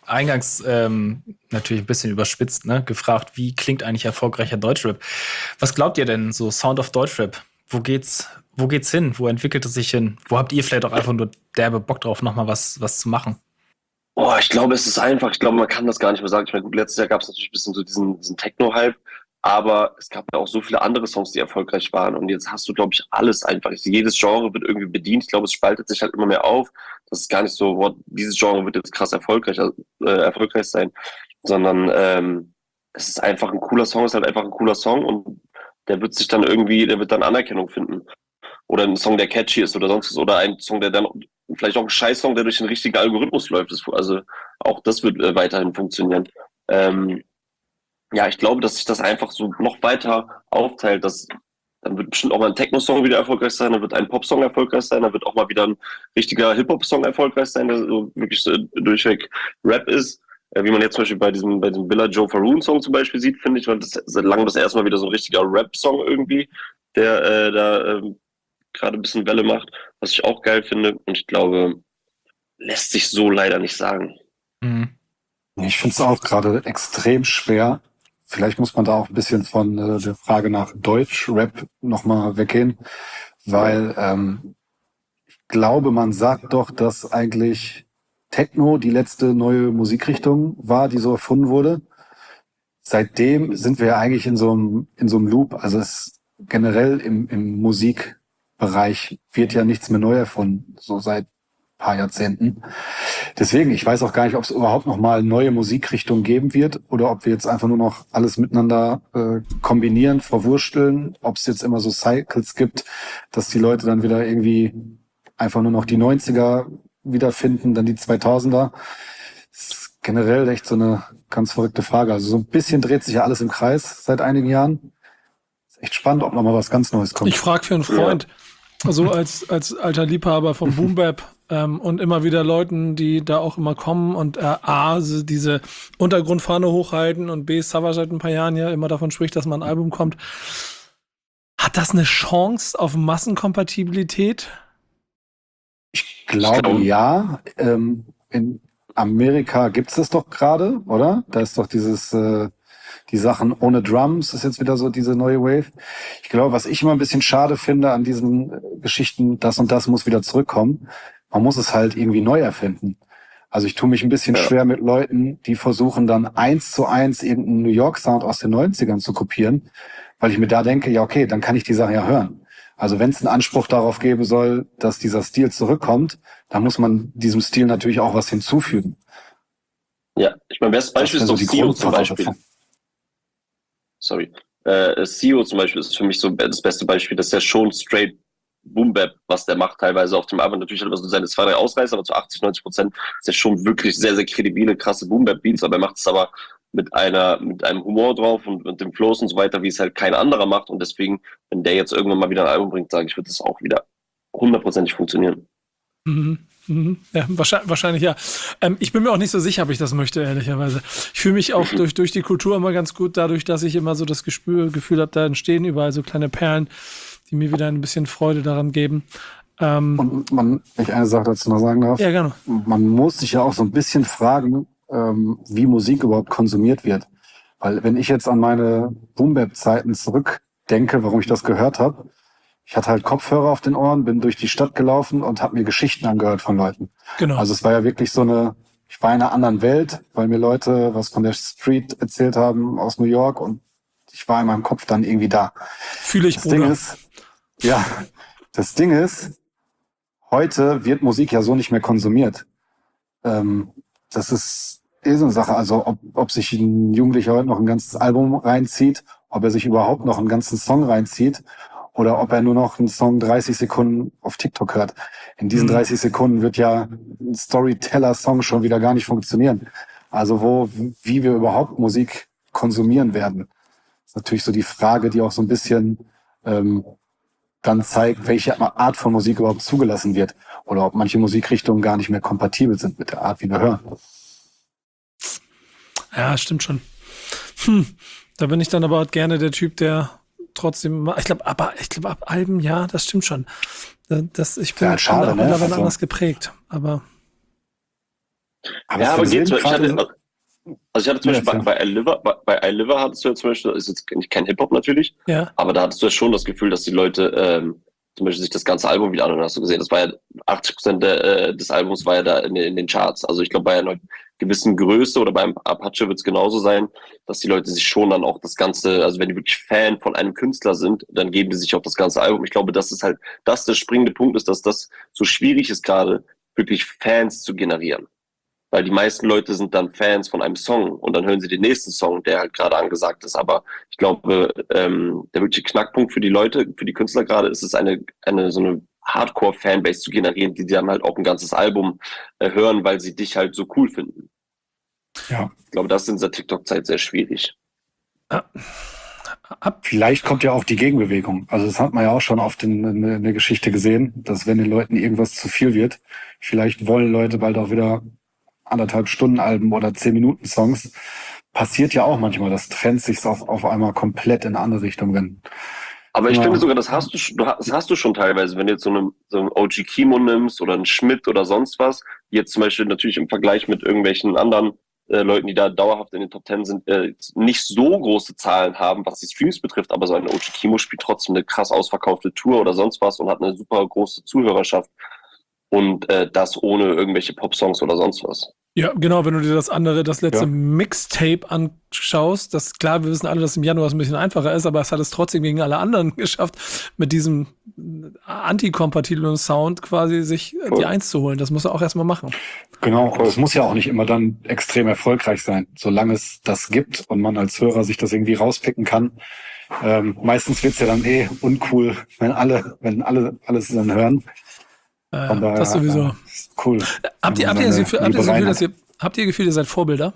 eingangs ähm, natürlich ein bisschen überspitzt, ne, gefragt, wie klingt eigentlich erfolgreicher Deutschrap? Was glaubt ihr denn, so Sound of Deutschrap? Wo geht's, wo geht's hin? Wo entwickelt es sich hin? Wo habt ihr vielleicht auch einfach nur derbe Bock drauf, nochmal was, was zu machen? Boah, ich glaube, es ist einfach. Ich glaube, man kann das gar nicht mehr sagen. Ich meine, gut, letztes Jahr gab es natürlich ein bisschen so diesen, diesen Techno-Hype, aber es gab ja auch so viele andere Songs, die erfolgreich waren. Und jetzt hast du, glaube ich, alles einfach. Jedes Genre wird irgendwie bedient. Ich glaube, es spaltet sich halt immer mehr auf. Das ist gar nicht so, boah, dieses Genre wird jetzt krass erfolgreich, äh, erfolgreich sein, sondern ähm, es ist einfach ein cooler Song, es ist halt einfach ein cooler Song und der wird sich dann irgendwie, der wird dann Anerkennung finden. Oder ein Song, der catchy ist oder sonst was. Oder ein Song, der dann vielleicht auch ein Scheiß-Song, der durch den richtigen Algorithmus läuft. Also auch das wird äh, weiterhin funktionieren. Ähm, ja, ich glaube, dass sich das einfach so noch weiter aufteilt. Dass, dann wird bestimmt auch mal ein Techno-Song wieder erfolgreich sein, dann wird ein Pop-Song erfolgreich sein, dann wird auch mal wieder ein richtiger Hip-Hop-Song erfolgreich sein, der so wirklich so durchweg Rap ist. Äh, wie man jetzt zum Beispiel bei diesem, bei diesem Billa Joe Faroon-Song zum Beispiel sieht, finde ich, weil das seit langem das erste Mal wieder so ein richtiger Rap-Song irgendwie, der äh, da äh, gerade ein bisschen Welle macht, was ich auch geil finde. Und ich glaube, lässt sich so leider nicht sagen. Mhm. Ich finde es auch gerade extrem schwer. Vielleicht muss man da auch ein bisschen von äh, der Frage nach Deutsch-Rap nochmal weggehen, weil ähm, ich glaube, man sagt doch, dass eigentlich Techno die letzte neue Musikrichtung war, die so erfunden wurde. Seitdem sind wir ja eigentlich in so einem in so einem Loop. Also es generell im, im Musikbereich wird ja nichts mehr neu erfunden, so seit paar Jahrzehnten. Deswegen, ich weiß auch gar nicht, ob es überhaupt noch mal neue Musikrichtungen geben wird oder ob wir jetzt einfach nur noch alles miteinander äh, kombinieren, verwursteln, ob es jetzt immer so Cycles gibt, dass die Leute dann wieder irgendwie einfach nur noch die neunziger wiederfinden, dann die zweitausender. Das ist generell echt so eine ganz verrückte Frage. Also so ein bisschen dreht sich ja alles im Kreis seit einigen Jahren. Ist echt spannend, ob noch mal was ganz Neues kommt. Ich frage für einen Freund, so als, als alter Liebhaber von Boom Bap ähm, und immer wieder Leuten, die da auch immer kommen und äh, A, so diese Untergrundfahne hochhalten und B, Savage seit ein paar Jahren ja immer davon spricht, dass mal ein Album kommt. Hat das eine Chance auf Massenkompatibilität? Ich glaube, ja. Ähm, in Amerika gibt's das doch gerade, oder? Da ist doch dieses, äh, die Sachen ohne Drums ist jetzt wieder so diese neue Wave. Ich glaube, was ich immer ein bisschen schade finde an diesen äh, Geschichten, das und das muss wieder zurückkommen. Man muss es halt irgendwie neu erfinden. Also ich tue mich ein bisschen Ja. schwer mit Leuten, die versuchen dann eins zu eins irgendeinen New York Sound aus den neunzigern zu kopieren, weil ich mir da denke, ja okay, dann kann ich die Sache ja hören. Also wenn es einen Anspruch darauf geben soll, dass dieser Stil zurückkommt, dann muss man diesem Stil natürlich auch was hinzufügen. Ja, ich mein bestes Beispiel Das ist wäre doch so die Sio zum Beispiel. Grundvoraussetzung. Sorry. Äh, Sio zum Beispiel ist für mich so das beste Beispiel. Das ist ja schon straight Boom Bap, was der macht teilweise auf dem Album. Natürlich hat er so seine zwei, drei Ausreißer, aber zu achtzig, neunzig Prozent ist er schon wirklich sehr, sehr kredibile, krasse Boom Bap Beats, aber er macht es aber mit einer, mit einem Humor drauf und mit dem Flows und so weiter, wie es halt kein anderer macht. Und deswegen, wenn der jetzt irgendwann mal wieder ein Album bringt, sage ich, wird das auch wieder hundertprozentig funktionieren. Mhm. Mhm. Ja, wahrscheinlich, wahrscheinlich ja. Ähm, ich bin mir auch nicht so sicher, ob ich das möchte, ehrlicherweise. Ich fühle mich auch durch, durch die Kultur immer ganz gut, dadurch, dass ich immer so das Gespür, Gefühl habe, da entstehen überall so kleine Perlen, die mir wieder ein bisschen Freude daran geben. Ähm, Und man, wenn ich eine Sache dazu noch sagen darf, ja, gerne. man muss sich ja auch so ein bisschen fragen, ähm, wie Musik überhaupt konsumiert wird. Weil wenn ich jetzt an meine Boom-Bap-Zeiten zurückdenke, warum ich das gehört habe, ich hatte halt Kopfhörer auf den Ohren, bin durch die Stadt gelaufen und habe mir Geschichten angehört von Leuten. Genau. Also es war ja wirklich so eine, ich war in einer anderen Welt, weil mir Leute was von der Street erzählt haben aus New York und ich war in meinem Kopf dann irgendwie da. Fühle ich, Das Bruder. Ding ist, ja, das Ding ist, heute wird Musik ja so nicht mehr konsumiert. Ähm, das ist eh so eine Sache, also ob, ob sich ein Jugendlicher heute noch ein ganzes Album reinzieht, ob er sich überhaupt noch einen ganzen Song reinzieht oder ob er nur noch einen Song dreißig Sekunden auf TikTok hört. In diesen Mhm. dreißig Sekunden wird ja ein Storyteller-Song schon wieder gar nicht funktionieren. Also wo, wie wir überhaupt Musik konsumieren werden, ist natürlich so die Frage, die auch so ein bisschen ähm, dann zeigt, welche Art von Musik überhaupt zugelassen wird oder ob manche Musikrichtungen gar nicht mehr kompatibel sind mit der Art, wie wir hören. Ja, stimmt schon. Hm. Da bin ich dann aber gerne der Typ, der trotzdem, ich glaube, aber ich glaube, ab Alben, ja, das stimmt schon. Das, ich bin Ja, schade, auch ne? mittlerweile Also- anders geprägt, aber Aber Ja, es aber sind geht so. Ich gerade hatte, so- also ich hatte zum Ja, Beispiel bei, erzähl. bei I Live, bei, bei I Live hattest du ja zum Beispiel, das ist jetzt nicht kein Hip-Hop natürlich, Ja. aber da hattest du ja schon das Gefühl, dass die Leute ähm, zum Beispiel sich das ganze Album wieder anhören. Hast du gesehen, das war ja achtzig Prozent der, äh, des Albums war ja da in, den- in den Charts. Also ich glaube, bei einer gewissen Größe oder beim Apache wird es genauso sein, dass die Leute sich schon dann auch das Ganze, also wenn die wirklich Fan von einem Künstler sind, dann geben die sich auch das ganze Album. Ich glaube, das ist halt, das der springende Punkt ist, dass das so schwierig ist gerade, wirklich Fans zu generieren. Weil die meisten Leute sind dann Fans von einem Song und dann hören sie den nächsten Song, der halt gerade angesagt ist. Aber ich glaube, ähm, der wirkliche Knackpunkt für die Leute, für die Künstler gerade, ist es eine, eine so eine Hardcore-Fanbase zu generieren, die dann halt auch ein ganzes Album äh, hören, weil sie dich halt so cool finden. Ja. Ich glaube, das ist in dieser TikTok-Zeit sehr schwierig. Ab, Vielleicht kommt ja auch die Gegenbewegung. Also das hat man ja auch schon oft in, in, in der Geschichte gesehen, dass wenn den Leuten irgendwas zu viel wird, vielleicht wollen Leute bald auch wieder anderthalb Stunden Alben oder zehn Minuten Songs. Passiert ja auch manchmal, dass Trends sich auf, auf einmal komplett in eine andere Richtung wenden. Aber ich Ja. finde sogar, das hast du, sch- du ha- das hast du schon teilweise, wenn du jetzt so einen, so einen O G Kimo nimmst oder einen Schmidt oder sonst was, die jetzt zum Beispiel natürlich im Vergleich mit irgendwelchen anderen äh, Leuten, die da dauerhaft in den Top Ten sind, äh, nicht so große Zahlen haben, was die Streams betrifft, aber so ein O G Kimo spielt trotzdem eine krass ausverkaufte Tour oder sonst was und hat eine super große Zuhörerschaft und äh, das ohne irgendwelche Pop-Songs oder sonst was. ja, genau, wenn du dir das andere, das letzte Ja. Mixtape anschaust, das klar, wir wissen alle, dass im Januar es ein bisschen einfacher ist, aber es hat es trotzdem gegen alle anderen geschafft, mit diesem antikompatiblen Sound quasi sich äh, die Voll. Eins zu holen. Das muss er auch erstmal machen. Genau, und es muss ja auch nicht immer dann extrem erfolgreich sein, solange es das gibt und man als Hörer sich das irgendwie rauspicken kann. Ähm, meistens wird's ja dann eh uncool, wenn alle, wenn alle alles dann hören. Äh, Von daher, das sowieso. äh, ist cool. Habt ihr, wenn habt man ihr, das seine Gefühl, habt ihr das Liebe Gefühl, rein dass ihr, habt ihr Gefühl, ihr seid Vorbilder?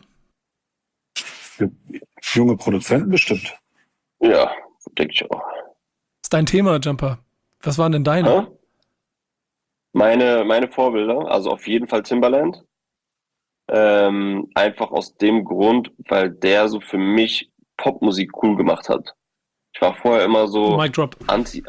Für junge Produzenten bestimmt. Ja, denke ich auch. Das ist dein Thema, Jumper. Was waren denn deine? Hä? Meine, meine Vorbilder, also auf jeden Fall Timbaland. Ähm, einfach aus dem Grund, weil der so für mich Popmusik cool gemacht hat. Ich war vorher immer so Mic Drop. anti.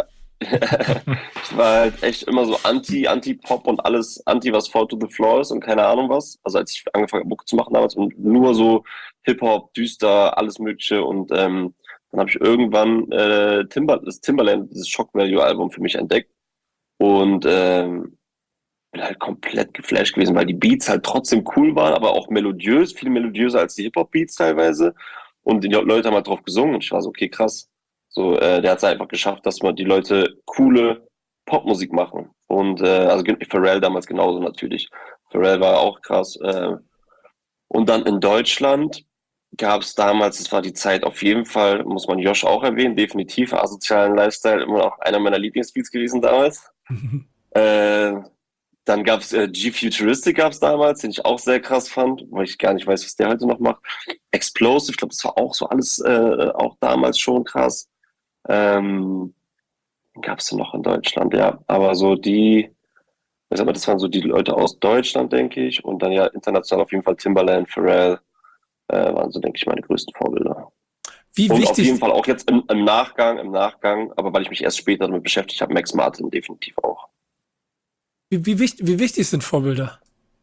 Ich war halt echt immer so anti, anti-Pop und alles anti, was Fall to the Floor ist und keine Ahnung was. Also als ich angefangen habe, Mucke zu machen damals und nur so Hip-Hop, düster, alles mögliche und ähm, dann habe ich irgendwann äh, Timber, das Timbaland, dieses Shock Value Album für mich entdeckt und ähm, bin halt komplett geflasht gewesen, weil die Beats halt trotzdem cool waren, aber auch melodiös, viel melodiöser als die Hip-Hop-Beats teilweise. Und die Leute haben halt drauf gesungen und ich war so, okay, krass. So, äh, der hat es einfach geschafft, dass man die Leute coole Popmusik machen. Und äh, also Pharrell damals genauso natürlich. Pharrell war auch krass. Äh, und dann in Deutschland gab es damals, es war die Zeit auf jeden Fall, muss man Josh auch erwähnen, definitiv asozialen Lifestyle, immer noch einer meiner Lieblingsbeats gewesen damals. äh, Dann gab's äh, G-Futuristic gab's damals, den ich auch sehr krass fand, weil ich gar nicht weiß, was der heute noch macht. Explosive, ich glaube, das war auch so alles äh, auch damals schon krass. Ähm, gab's denn noch in Deutschland, ja. Aber so die, ich sag mal, das waren so die Leute aus Deutschland, denke ich. Und dann ja international auf jeden Fall Timbaland, Pharrell, äh, waren so, denke ich, meine größten Vorbilder. Wie Und auf wichtig, jeden Fall auch jetzt im, im Nachgang, im Nachgang, aber weil ich mich erst später damit beschäftigt habe, Max Martin definitiv auch. wie, wie, wichtig, wie wichtig sind Vorbilder?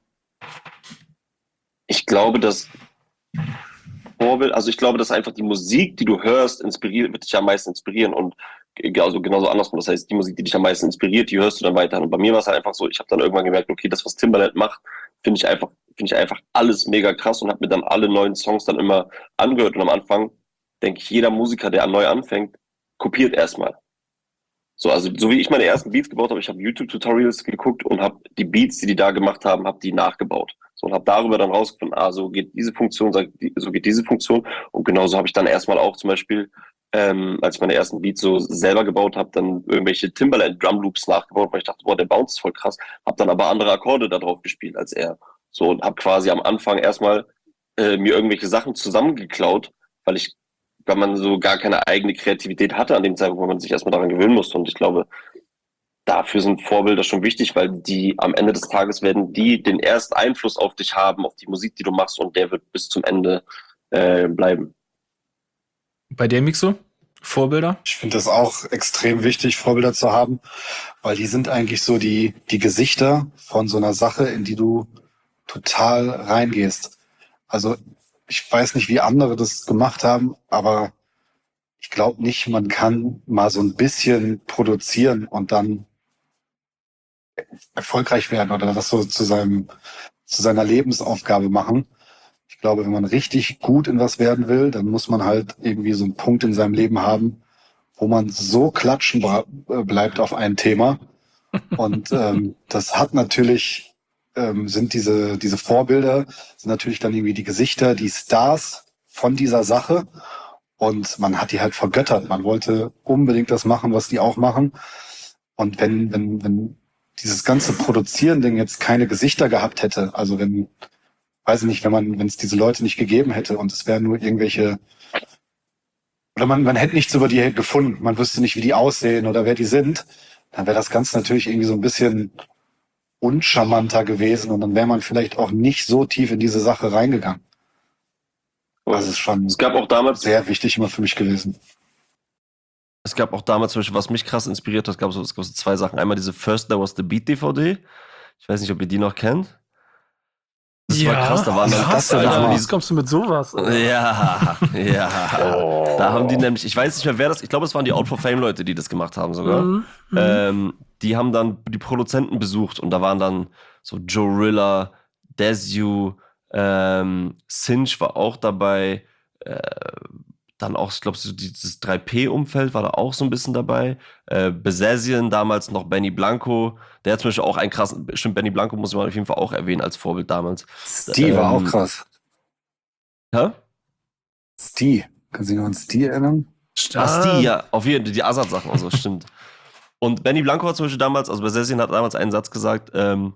Ich glaube, dass Vorbild, also ich glaube, dass einfach die Musik, die du hörst, inspiriert, wird dich am meisten inspirieren und also genauso andersrum. Das heißt, die Musik, die dich am meisten inspiriert, die hörst du dann weiter. Und bei mir war es halt einfach so, ich habe dann irgendwann gemerkt, okay, das, was Timbaland macht, finde ich einfach, finde ich einfach alles mega krass und habe mir dann alle neuen Songs dann immer angehört. Und am Anfang denke ich, jeder Musiker, der neu anfängt, kopiert erstmal. So, also so wie ich meine ersten Beats gebaut habe, ich habe YouTube-Tutorials geguckt und habe die Beats, die die da gemacht haben, habe die nachgebaut. So, und habe darüber dann rausgefunden, ah, so geht diese Funktion, so geht diese Funktion. Und genauso habe ich dann erstmal auch zum Beispiel, ähm, als ich meine ersten Beats so selber gebaut habe, dann irgendwelche Timbaland Drum Loops nachgebaut, weil ich dachte, boah, der Bounce ist voll krass. Habe dann aber andere Akkorde da drauf gespielt als er. So, und habe quasi am Anfang erstmal äh, mir irgendwelche Sachen zusammengeklaut, weil ich weil man so gar keine eigene Kreativität hatte an dem Zeitpunkt, wo man sich erstmal daran gewöhnen musste. Und ich glaube, dafür sind Vorbilder schon wichtig, weil die am Ende des Tages werden die den ersten Einfluss auf dich haben, auf die Musik, die du machst, und der wird bis zum Ende äh, bleiben. Bei dir, Mixo? Vorbilder? Ich finde das auch extrem wichtig, Vorbilder zu haben, weil die sind eigentlich so die, die Gesichter von so einer Sache, in die du total reingehst. Also ich weiß nicht, wie andere das gemacht haben, aber ich glaube nicht, man kann mal so ein bisschen produzieren und dann erfolgreich werden oder das so zu seinem, zu seiner Lebensaufgabe machen. Ich glaube, wenn man richtig gut in was werden will, dann muss man halt irgendwie so einen Punkt in seinem Leben haben, wo man so klatschen bleibt auf ein Thema. Und ähm, das hat natürlich, ähm, sind diese, diese Vorbilder, sind natürlich dann irgendwie die Gesichter, die Stars von dieser Sache. Und man hat die halt vergöttert. Man wollte unbedingt das machen, was die auch machen. Und wenn, wenn, wenn dieses ganze Produzieren-Ding jetzt keine Gesichter gehabt hätte, also wenn, weiß ich nicht, wenn man, wenn es diese Leute nicht gegeben hätte und es wären nur irgendwelche, oder man, man hätte nichts über die gefunden, man wüsste nicht, wie die aussehen oder wer die sind, dann wäre das Ganze natürlich irgendwie so ein bisschen uncharmanter gewesen und dann wäre man vielleicht auch nicht so tief in diese Sache reingegangen. Das ist schon Es gab auch damals, sehr wichtig immer für mich gewesen. es gab auch damals zum Beispiel, was mich krass inspiriert hat, gab so, es gab so zwei Sachen. Einmal diese First There Was The Beat D V D. Ich weiß nicht, ob ihr die noch kennt. Das war krass, da waren dann krass, das Alter, war- wie kommst du mit sowas? Alter? Ja, ja. Da haben die nämlich, ich weiß nicht mehr, wer das, ich glaube, es waren die Out for Fame Leute, die das gemacht haben sogar. Mhm. Mhm. Ähm, die haben dann die Produzenten besucht und da waren dann so Joe Rilla, Desu, ähm, Cinch war auch dabei, äh, dann auch, ich glaube, so dieses drei P-Umfeld war da auch so ein bisschen dabei. Äh, Besazian, damals noch Benny Blanco, der hat zum Beispiel auch einen krassen, stimmt, Benny Blanco muss man auf jeden Fall auch erwähnen als Vorbild damals. Steve war Ähm, auch krass. Hä? Steve. Kannst du dich noch an Steve erinnern? Ach, die, ja, auf jeden Fall, die Azad-Sachen und so, stimmt. Und Benny Blanco hat zum Beispiel damals, also Besazian hat damals einen Satz gesagt, ähm,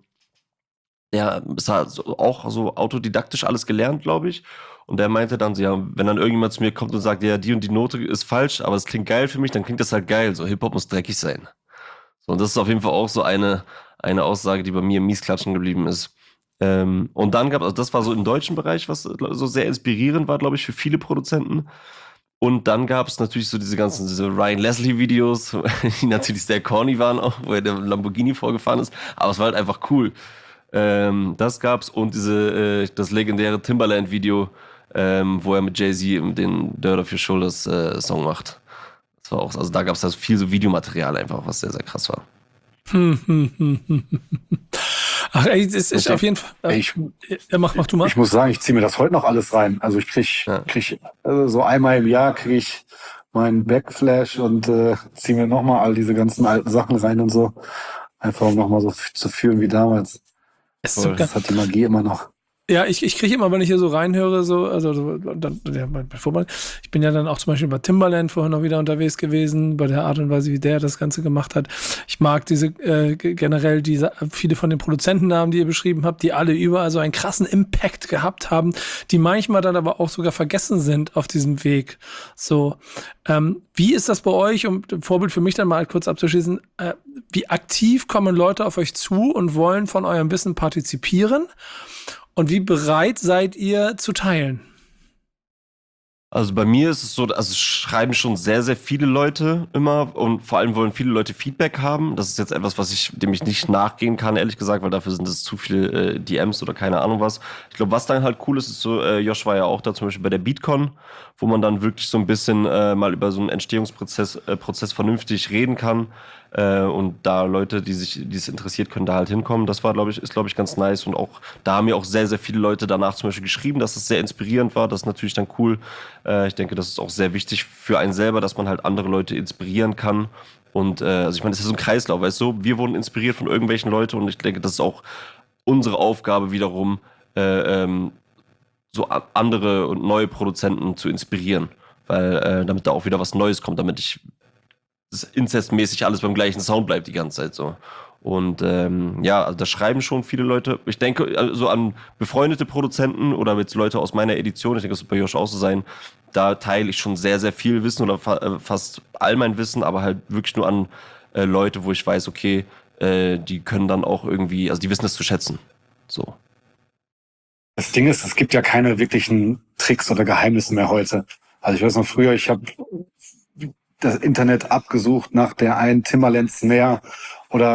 der ist halt so, auch so autodidaktisch alles gelernt, glaube ich. Und der meinte dann so, ja, wenn dann irgendjemand zu mir kommt und sagt, ja, die und die Note ist falsch, aber es klingt geil für mich, dann klingt das halt geil. So, Hip-Hop muss dreckig sein. So, und das ist auf jeden Fall auch so eine, eine Aussage, die bei mir mies klatschen geblieben ist. Ähm, und dann gab es, also das war so im deutschen Bereich, was so sehr inspirierend war, glaube ich, für viele Produzenten. Und dann gab es natürlich so diese ganzen diese Ryan Leslie-Videos, die natürlich sehr corny waren, auch, wo er der Lamborghini vorgefahren ist. Aber es war halt einfach cool. Ähm, das gab's und diese, äh, das legendäre Timbaland-Video, ähm, wo er mit Jay-Z den Dirt Off Your Shoulders äh, Song macht. Das war auch, also da gab es also viel so Videomaterial einfach, was sehr, sehr krass war. Hm, hm, hm, hm, hm. Ach, ey, es ist Okay. auf jeden Fall. Äh, Ich, ja, mach, mach du mal. ich muss sagen, ich ziehe mir das heute noch alles rein. Also ich krieg, Ja. krieg also so einmal im Jahr kriege ich meinen Backflash und äh, ziehe mir nochmal all diese ganzen alten Sachen rein und so. Einfach um nochmal so f- zu fühlen wie damals. Es ist so Voll. geil. Das hat die Magie immer noch. Ja, ich, ich kriege immer, wenn ich hier so reinhöre, so, also so, dann, ja, bevor man, ich bin ja dann auch zum Beispiel bei Timbaland vorhin noch wieder unterwegs gewesen, bei der Art und Weise, wie der das Ganze gemacht hat. Ich mag diese, äh, g- generell diese, viele von den Produzentennamen, die ihr beschrieben habt, die alle überall so einen krassen Impact gehabt haben, die manchmal dann aber auch sogar vergessen sind auf diesem Weg. So, ähm, wie ist das bei euch, um ein Vorbild für mich dann mal kurz abzuschließen, äh, wie aktiv kommen Leute auf euch zu und wollen von eurem Wissen partizipieren? Und wie bereit seid ihr zu teilen? Also bei mir ist es so, also es schreiben schon sehr, sehr viele Leute immer und vor allem wollen viele Leute Feedback haben. Das ist jetzt etwas, was ich, dem ich nicht nachgehen kann, ehrlich gesagt, weil dafür sind es zu viele äh, D Ms oder keine Ahnung was. Ich glaube, was dann halt cool ist, ist so, äh, Josh war ja auch da zum Beispiel bei der Beatcon, wo man dann wirklich so ein bisschen äh, mal über so einen Entstehungsprozess äh, Prozess vernünftig reden kann. Äh, und da Leute, die sich, die es interessiert, können da halt hinkommen. Das war, glaube ich, ist, glaube ich, ganz nice. Und auch, da haben mir auch sehr, sehr viele Leute danach zum Beispiel geschrieben, dass es sehr inspirierend war. Das ist natürlich dann cool. Äh, ich denke, das ist auch sehr wichtig für einen selber, dass man halt andere Leute inspirieren kann. Und äh, also ich meine, es ist so ein Kreislauf, weißt du? Wir wurden inspiriert von irgendwelchen Leuten und ich denke, das ist auch unsere Aufgabe wiederum, äh, ähm, so a- andere und neue Produzenten zu inspirieren. Weil äh, damit da auch wieder was Neues kommt, damit ich das inzestmäßig alles beim gleichen Sound bleibt die ganze Zeit so. Und ähm, ja, also da schreiben schon viele Leute. Ich denke also an befreundete Produzenten oder jetzt Leute aus meiner Edition, ich denke, das wird bei Josh auch so sein, da teile ich schon sehr, sehr viel Wissen oder fa äh, fast all mein Wissen, aber halt wirklich nur an äh, Leute, wo ich weiß, okay, äh, die können dann auch irgendwie, also die wissen das zu schätzen. So. Das Ding ist, es gibt ja keine wirklichen Tricks oder Geheimnisse mehr heute. Also ich weiß noch früher, ich habe das Internet abgesucht nach der einen Timbaland Snare oder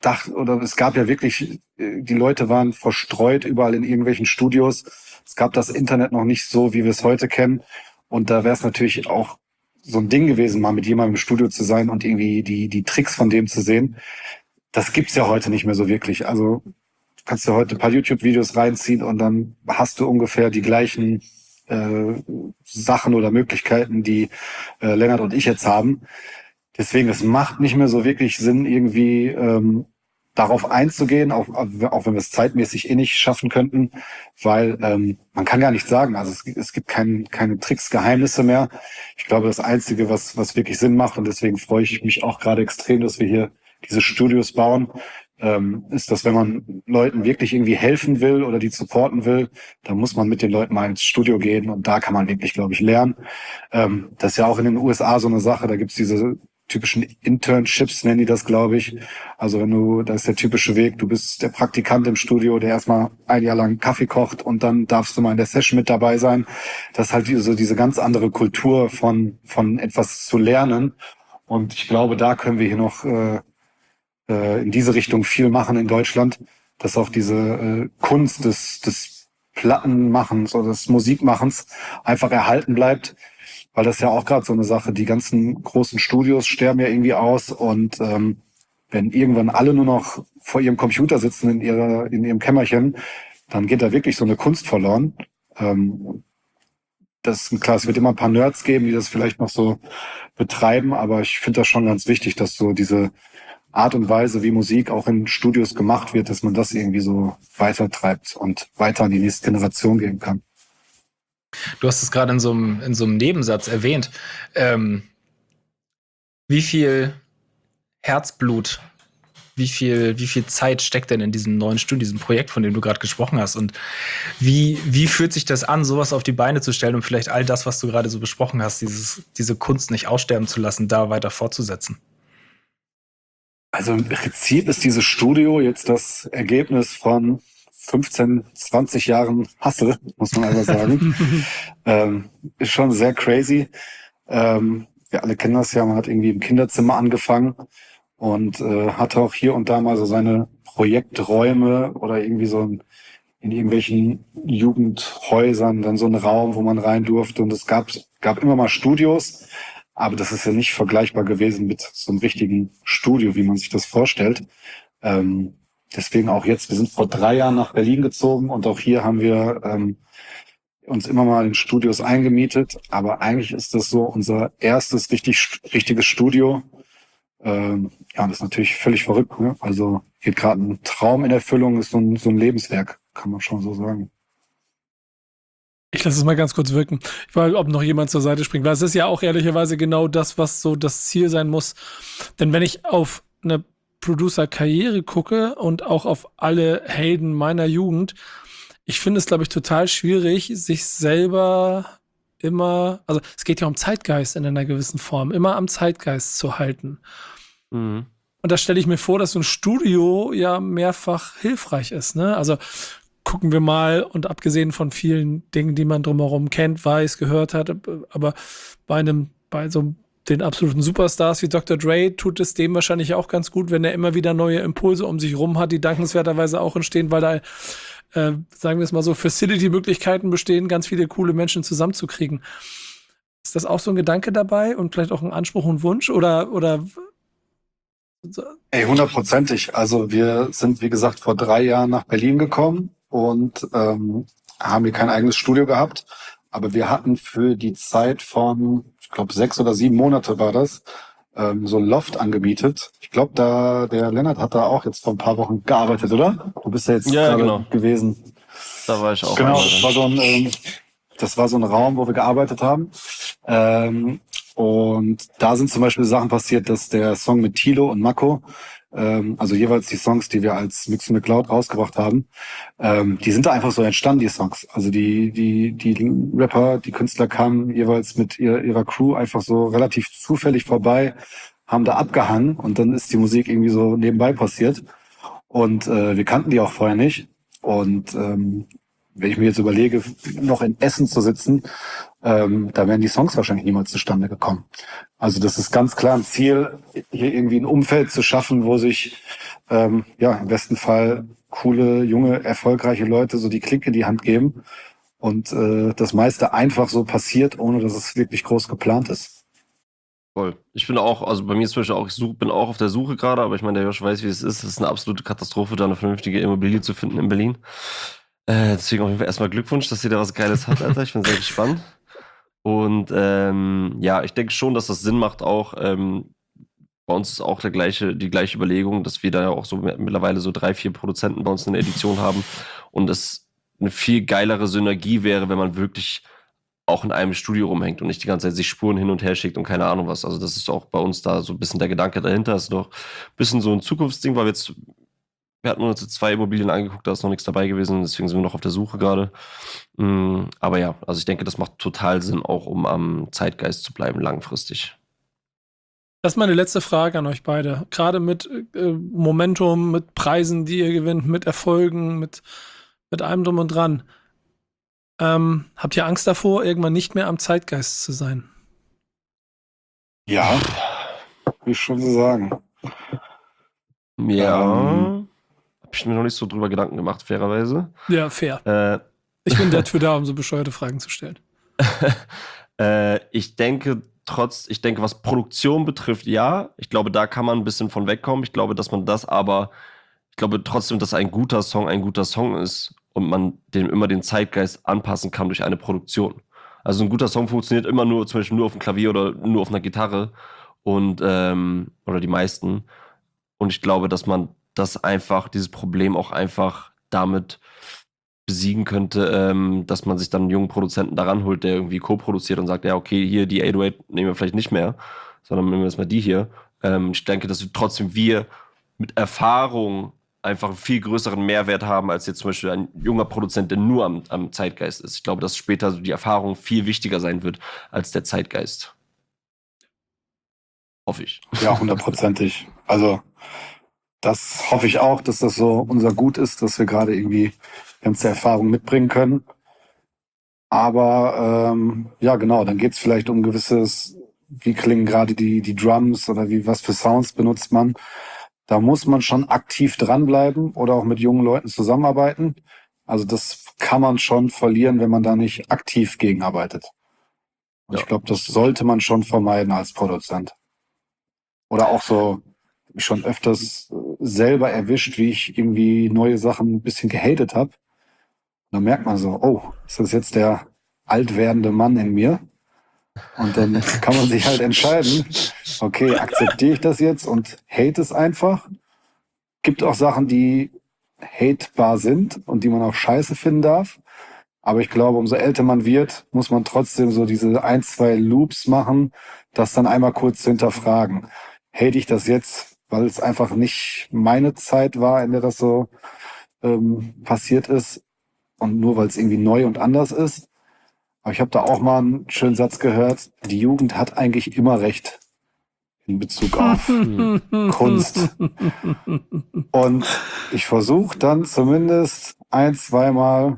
dachte, oder es gab ja wirklich, die Leute waren verstreut überall in irgendwelchen Studios. Es gab das Internet noch nicht so, wie wir es heute kennen. Und da wäre es natürlich auch so ein Ding gewesen, mal mit jemandem im Studio zu sein und irgendwie die, die Tricks von dem zu sehen. Das gibt's ja heute nicht mehr so wirklich. Also du kannst dir heute ein paar YouTube-Videos reinziehen und dann hast du ungefähr die gleichen äh, Sachen oder Möglichkeiten, die äh, Lennart und ich jetzt haben. Deswegen, es macht nicht mehr so wirklich Sinn, irgendwie ähm, darauf einzugehen, auch, auch wenn wir es zeitmäßig eh nicht schaffen könnten, weil ähm, man kann gar nicht sagen, also es, es gibt kein, keine Tricks, Geheimnisse mehr. Ich glaube, das Einzige, was, was wirklich Sinn macht, und deswegen freue ich mich auch gerade extrem, dass wir hier diese Studios bauen, ähm, ist, dass wenn man Leuten wirklich irgendwie helfen will oder die supporten will, dann muss man mit den Leuten mal ins Studio gehen und da kann man wirklich, glaube ich, lernen. Ähm, das ist ja auch in den U S A so eine Sache, da gibt's diese typischen Internships, nennen die das, glaube ich. Also wenn du, das ist der typische Weg, du bist der Praktikant im Studio, der erstmal ein Jahr lang Kaffee kocht und dann darfst du mal in der Session mit dabei sein. Das ist halt so diese ganz andere Kultur von von etwas zu lernen. Und ich glaube, da können wir hier noch äh, äh, in diese Richtung viel machen in Deutschland, dass auch diese äh, Kunst des, des Plattenmachens oder des Musikmachens einfach erhalten bleibt. Weil das ist ja auch gerade so eine Sache, die ganzen großen Studios sterben ja irgendwie aus und ähm, wenn irgendwann alle nur noch vor ihrem Computer sitzen in ihrer in ihrem Kämmerchen, dann geht da wirklich so eine Kunst verloren. Ähm, das klar, es wird immer ein paar Nerds geben, die das vielleicht noch so betreiben, aber ich finde das schon ganz wichtig, dass so diese Art und Weise, wie Musik auch in Studios gemacht wird, dass man das irgendwie so weitertreibt und weiter an die nächste Generation geben kann. Du hast es gerade in so einem in so einem Nebensatz erwähnt. Ähm, wie viel Herzblut, wie viel wie viel Zeit steckt denn in diesem neuen Studio, diesem Projekt, von dem du gerade gesprochen hast? Und wie wie fühlt sich das an, sowas auf die Beine zu stellen und vielleicht all das, was du gerade so besprochen hast, dieses diese Kunst nicht aussterben zu lassen, da weiter fortzusetzen? Also im Prinzip ist dieses Studio jetzt das Ergebnis von fünfzehn, zwanzig Jahren Hustle, muss man einfach sagen. ähm, ist schon sehr crazy. Ähm, wir alle kennen das ja, man hat irgendwie im Kinderzimmer angefangen und äh, hatte auch hier und da mal so seine Projekträume oder irgendwie so ein, in irgendwelchen Jugendhäusern dann so einen Raum, wo man rein durfte. Und es gab, gab immer mal Studios, aber das ist ja nicht vergleichbar gewesen mit so einem richtigen Studio, wie man sich das vorstellt. Ähm, Deswegen auch jetzt, wir sind vor drei Jahren nach Berlin gezogen und auch hier haben wir ähm, uns immer mal in Studios eingemietet. Aber eigentlich ist das so unser erstes richtig richtiges Studio. Ähm, ja, das ist natürlich völlig verrückt. Ne? Also geht gerade ein Traum in Erfüllung, ist so ein, so ein Lebenswerk, kann man schon so sagen. Ich lasse es mal ganz kurz wirken. Ich weiß, ob noch jemand zur Seite springt. Weil es ist ja auch ehrlicherweise genau das, was so das Ziel sein muss. Denn wenn ich auf eine Producer-Karriere gucke und auch auf alle Helden meiner Jugend, ich finde es, glaube ich, total schwierig, sich selber immer, also es geht ja um Zeitgeist in einer gewissen Form, immer am Zeitgeist zu halten. Mhm. Und da stelle ich mir vor, dass so ein Studio ja mehrfach hilfreich ist, ne? Also gucken wir mal, und abgesehen von vielen Dingen, die man drumherum kennt, weiß, gehört hat, aber bei einem, bei so den absoluten Superstars wie Doktor Dre tut es dem wahrscheinlich auch ganz gut, wenn er immer wieder neue Impulse um sich rum hat, die dankenswerterweise auch entstehen, weil da, äh, sagen wir es mal so, Facility-Möglichkeiten bestehen, ganz viele coole Menschen zusammenzukriegen. Ist das auch so ein Gedanke dabei und vielleicht auch ein Anspruch und Wunsch? Oder, oder Ey, hundertprozentig. Also wir sind, wie gesagt, vor drei Jahren nach Berlin gekommen und ähm, haben hier kein eigenes Studio gehabt. Aber wir hatten für die Zeit von, ich glaube, sechs oder sieben Monate war das, ähm, so ein Loft angemietet. Ich glaube, da der Lennart hat da auch jetzt vor ein paar Wochen gearbeitet, oder? Du bist ja jetzt Ja, gerade genau. gewesen. Da war ich auch. Genau, einmal das dann. war so ein, ähm, das war so ein Raum, wo wir gearbeitet haben. Ähm, und da sind zum Beispiel Sachen passiert, dass der Song mit Tilo und Mako, ähm, also jeweils die Songs, die wir als Mix and McCloud rausgebracht haben, ähm, die sind da einfach so entstanden, die Songs. Also die, die, die Rapper, die Künstler kamen jeweils mit ihr, ihrer Crew einfach so relativ zufällig vorbei, haben da abgehangen und dann ist die Musik irgendwie so nebenbei passiert. Und äh, wir kannten die auch vorher nicht. Und ähm, wenn ich mir jetzt überlege, noch in Essen zu sitzen ähm, da wären die Songs wahrscheinlich niemals zustande gekommen. Also das ist ganz klar ein Ziel, hier irgendwie ein Umfeld zu schaffen, wo sich ähm, ja im besten Fall coole, junge, erfolgreiche Leute so die Klinke in die Hand geben und äh, das meiste einfach so passiert, ohne dass es wirklich groß geplant ist. Voll. Ich bin auch, also bei mir zum Beispiel auch, ich such, bin auch auf der Suche gerade, aber ich meine, der Josh weiß, wie es ist. Es ist eine absolute Katastrophe, da eine vernünftige Immobilie zu finden in Berlin. Äh, deswegen auf jeden Fall erstmal Glückwunsch, dass ihr da was Geiles habt, Alter. Ich bin sehr gespannt. Und ähm, ja, ich denke schon, dass das Sinn macht auch. Ähm, bei uns ist auch der gleiche, die gleiche Überlegung, dass wir da ja auch so mittlerweile so drei, vier Produzenten bei uns in der Edition haben und es eine viel geilere Synergie wäre, wenn man wirklich auch in einem Studio rumhängt und nicht die ganze Zeit sich Spuren hin und her schickt und keine Ahnung was. Also das ist auch bei uns da so ein bisschen der Gedanke dahinter. Das ist noch ein bisschen so ein Zukunftsding, weil wir jetzt, wir hatten uns jetzt zwei Immobilien angeguckt, da ist noch nichts dabei gewesen, deswegen sind wir noch auf der Suche gerade. Mm, aber ja, also ich denke, das macht total Sinn, auch um am Zeitgeist zu bleiben, langfristig. Das ist meine letzte Frage an euch beide. Gerade mit äh, Momentum, mit Preisen, die ihr gewinnt, mit Erfolgen, mit, mit allem drum und dran. Ähm, habt ihr Angst davor, irgendwann nicht mehr am Zeitgeist zu sein? Ja, will ich schon so sagen. Ja, Ähm. hab ich mir noch nicht so drüber Gedanken gemacht, fairerweise. Ja, fair. Äh, Ich bin dafür da, um so bescheuerte Fragen zu stellen. äh, ich denke trotz, ich denke, was Produktion betrifft, ja. Ich glaube, da kann man ein bisschen von wegkommen. Ich glaube, dass man das aber, ich glaube trotzdem, dass ein guter Song ein guter Song ist und man dem immer den Zeitgeist anpassen kann durch eine Produktion. Also ein guter Song funktioniert immer nur, zum Beispiel nur auf dem Klavier oder nur auf einer Gitarre und ähm, oder die meisten. Und ich glaube, dass man das einfach, dieses Problem auch einfach damit besiegen könnte, ähm, dass man sich dann einen jungen Produzenten daran holt, der irgendwie co-produziert und sagt, ja, okay, hier die acht null acht nehmen wir vielleicht nicht mehr, sondern nehmen wir jetzt mal die hier. Ähm, ich denke, dass wir trotzdem wir mit Erfahrung einfach einen viel größeren Mehrwert haben, als jetzt zum Beispiel ein junger Produzent, der nur am, am Zeitgeist ist. Ich glaube, dass später so die Erfahrung viel wichtiger sein wird als der Zeitgeist. Hoffe ich. Ja, hundertprozentig. Also das hoffe ich auch, dass das so unser Gut ist, dass wir gerade irgendwie ganze Erfahrung mitbringen können. Aber ähm, ja, genau, dann geht es vielleicht um gewisses, wie klingen gerade die, die Drums oder wie was für Sounds benutzt man. Da muss man schon aktiv dranbleiben oder auch mit jungen Leuten zusammenarbeiten. Also das kann man schon verlieren, wenn man da nicht aktiv gegenarbeitet. Und Ja. ich glaube, das sollte man schon vermeiden als Produzent. Oder auch so mich schon öfters selber erwischt, wie ich irgendwie neue Sachen ein bisschen gehatet habe. Da merkt man so, oh, ist das jetzt der alt werdende Mann in mir? Und dann kann man sich halt entscheiden, okay, akzeptiere ich das jetzt und hate es einfach? Gibt auch Sachen, die hatebar sind und die man auch scheiße finden darf. Aber ich glaube, umso älter man wird, muss man trotzdem so diese ein, zwei Loops machen, das dann einmal kurz zu hinterfragen. Hate ich das jetzt, weil es einfach nicht meine Zeit war, in der das so ähm, passiert ist und nur weil es irgendwie neu und anders ist? Aber ich habe da auch mal einen schönen Satz gehört, die Jugend hat eigentlich immer recht in Bezug auf Kunst. Und ich versuche dann zumindest ein, zweimal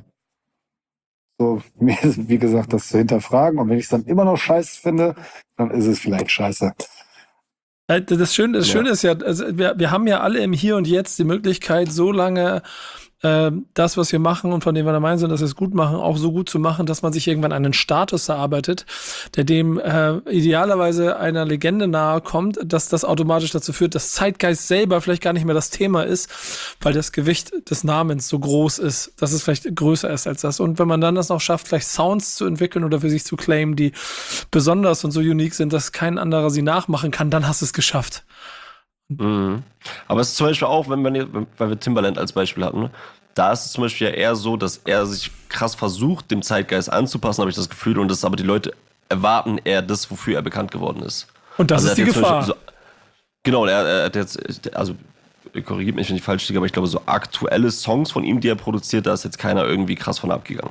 so, mir, wie gesagt, das zu hinterfragen. Und wenn ich es dann immer noch scheiße finde, dann ist es vielleicht scheiße. Äh, Das Schöne, das Ja. Schöne ist ja, also wir, wir haben ja alle im Hier und Jetzt die Möglichkeit, so lange äh, das, was wir machen und von dem wir der Meinung sind, dass wir es gut machen, auch so gut zu machen, dass man sich irgendwann einen Status erarbeitet, der dem äh, idealerweise einer Legende nahe kommt, dass das automatisch dazu führt, dass Zeitgeist selber vielleicht gar nicht mehr das Thema ist, weil das Gewicht des Namens so groß ist, dass es vielleicht größer ist als das. Und wenn man dann das noch schafft, vielleicht Sounds zu entwickeln oder für sich zu claimen, die besonders und so unique sind, dass kein anderer sie nachmachen kann, dann hast du es geschafft. Mhm. Aber es ist zum Beispiel auch, wenn wir, weil wir Timbaland als Beispiel hatten, ne? Da ist es zum Beispiel ja eher so, dass er sich krass versucht, dem Zeitgeist anzupassen, habe ich das Gefühl, und das aber die Leute erwarten eher das, wofür er bekannt geworden ist. Und das Also er ist die hat jetzt zum Gefahr. Beispiel So, genau, er, er hat jetzt, also korrigiert mich, wenn ich falsch liege, aber ich glaube, so aktuelle Songs von ihm, die er produziert, da ist jetzt keiner irgendwie krass von abgegangen.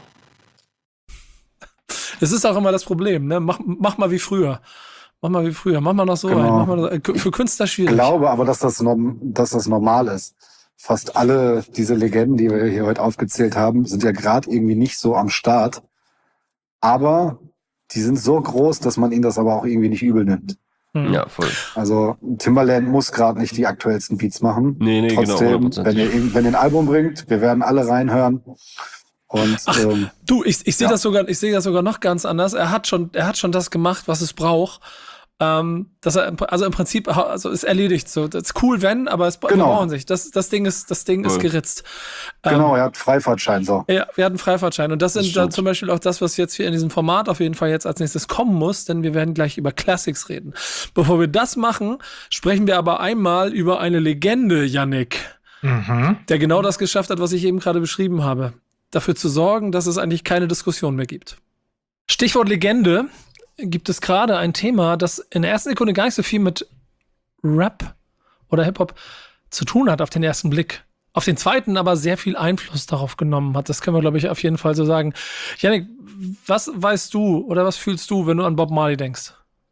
Es ist auch immer das Problem, ne? Mach, mach mal wie früher. Mach mal wie früher. Mach mal noch so Genau. ein. Mach mal noch, äh, für Künstler Ich schwierig. glaube aber, dass das, norm- dass das normal ist. Fast alle diese Legenden, die wir hier heute aufgezählt haben, sind ja gerade irgendwie nicht so am Start. Aber die sind so groß, dass man ihnen das aber auch irgendwie nicht übel nimmt. Hm. Ja, voll. Also Timbaland muss gerade nicht die aktuellsten Beats machen. Nee, nee, genau, Trotzdem, hundertprozentig. wenn ihr, wenn ihr ein Album bringt, wir werden alle reinhören. Und Ach, ähm, Du, ich, ich sehe Ja. das sogar, ich sehe das sogar noch ganz anders. Er hat schon, er hat schon das gemacht, was es braucht. Ähm, dass er, im- also im Prinzip, also ist erledigt. So, das ist cool, wenn, aber es Genau. brauchen sich. Das, das Ding ist, das Ding ist Cool. geritzt. genau, er hat Freifahrtschein so. Ja, wir hatten Freifahrtschein. Und das, Das sind dann stimmt. zum Beispiel auch das, was jetzt hier in diesem Format auf jeden Fall jetzt als nächstes kommen muss, denn wir werden gleich über Classics reden. Bevor wir das machen, sprechen wir aber einmal über eine Legende, Yannick, Mhm. der genau das geschafft hat, was ich eben gerade beschrieben habe. Dafür zu sorgen, dass es eigentlich keine Diskussion mehr gibt. Stichwort Legende gibt es gerade ein Thema, das in der ersten Sekunde gar nicht so viel mit Rap oder Hip-Hop zu tun hat auf den ersten Blick. Auf den zweiten aber sehr viel Einfluss darauf genommen hat. Das können wir, glaube ich, auf jeden Fall so sagen. Yannick, was weißt du oder was fühlst du, wenn du an Bob Marley denkst?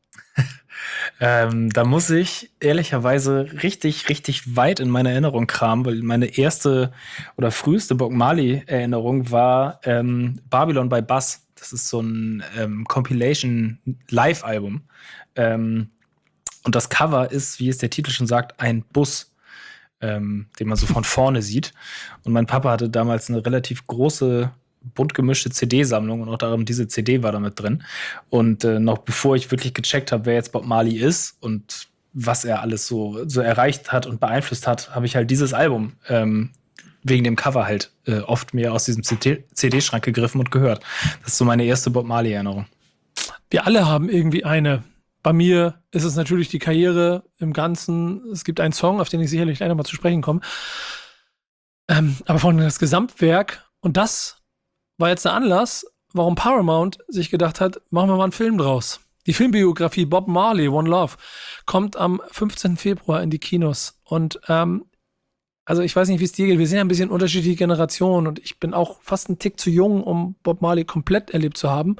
Ähm, da muss ich ehrlicherweise richtig, richtig weit in meine Erinnerung kramen, weil meine erste oder früheste Bob Marley-Erinnerung war ähm, Babylon by Bus. Das ist so ein ähm, Compilation-Live-Album. Ähm, und das Cover ist, wie es der Titel schon sagt, ein Bus, ähm, den man so von vorne sieht. Und mein Papa hatte damals eine relativ große, bunt gemischte C D-Sammlung und auch darum, diese C D war da mit drin. Und äh, noch bevor ich wirklich gecheckt habe, wer jetzt Bob Marley ist und was er alles so, so erreicht hat und beeinflusst hat, habe ich halt dieses Album ähm, wegen dem Cover halt äh, oft mir aus diesem C D-Schrank gegriffen und gehört. Das ist so meine erste Bob Marley-Erinnerung. Wir alle haben irgendwie eine. Bei mir ist es natürlich die Karriere im Ganzen. Es gibt einen Song, auf den ich sicherlich gleich noch mal zu sprechen komme. Ähm, aber von das Gesamtwerk, und das war jetzt der Anlass, warum Paramount sich gedacht hat, machen wir mal einen Film draus. Die Filmbiografie Bob Marley, One Love, kommt am fünfzehnten Februar in die Kinos. Und ähm, also ich weiß nicht, wie es dir geht. Wir sind ja ein bisschen unterschiedliche Generationen und ich bin auch fast einen Tick zu jung, um Bob Marley komplett erlebt zu haben.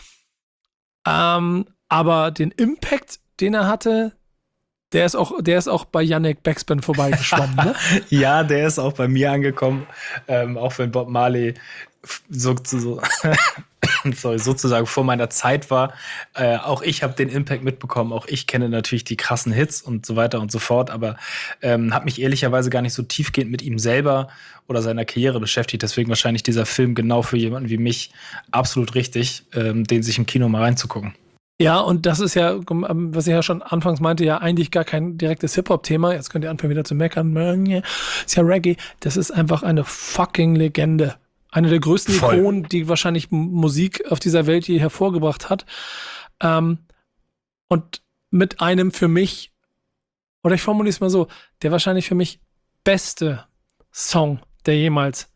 Ähm, aber den Impact, den er hatte, der ist auch, der ist auch bei Yannick Backspin vorbeigeschwommen, ne? Ja, der ist auch bei mir angekommen, ähm, auch wenn Bob Marley so, so, sorry, sozusagen vor meiner Zeit war. Äh, auch ich habe den Impact mitbekommen, auch ich kenne natürlich die krassen Hits und so weiter und so fort, aber ähm, habe mich ehrlicherweise gar nicht so tiefgehend mit ihm selber oder seiner Karriere beschäftigt. Deswegen wahrscheinlich dieser Film genau für jemanden wie mich absolut richtig, ähm, den sich im Kino mal reinzugucken. Ja, und das ist ja, ähm, was ich ja schon anfangs meinte, ja eigentlich gar kein direktes Hip-Hop-Thema. Jetzt könnt ihr anfangen wieder zu meckern. Ist ja Reggae. Das ist einfach eine fucking Legende. Eine der größten Voll. Ikonen, die wahrscheinlich M- Musik auf dieser Welt je hervorgebracht hat. Ähm, und mit einem für mich, oder ich formuliere es mal so, der wahrscheinlich für mich beste Song, der jemals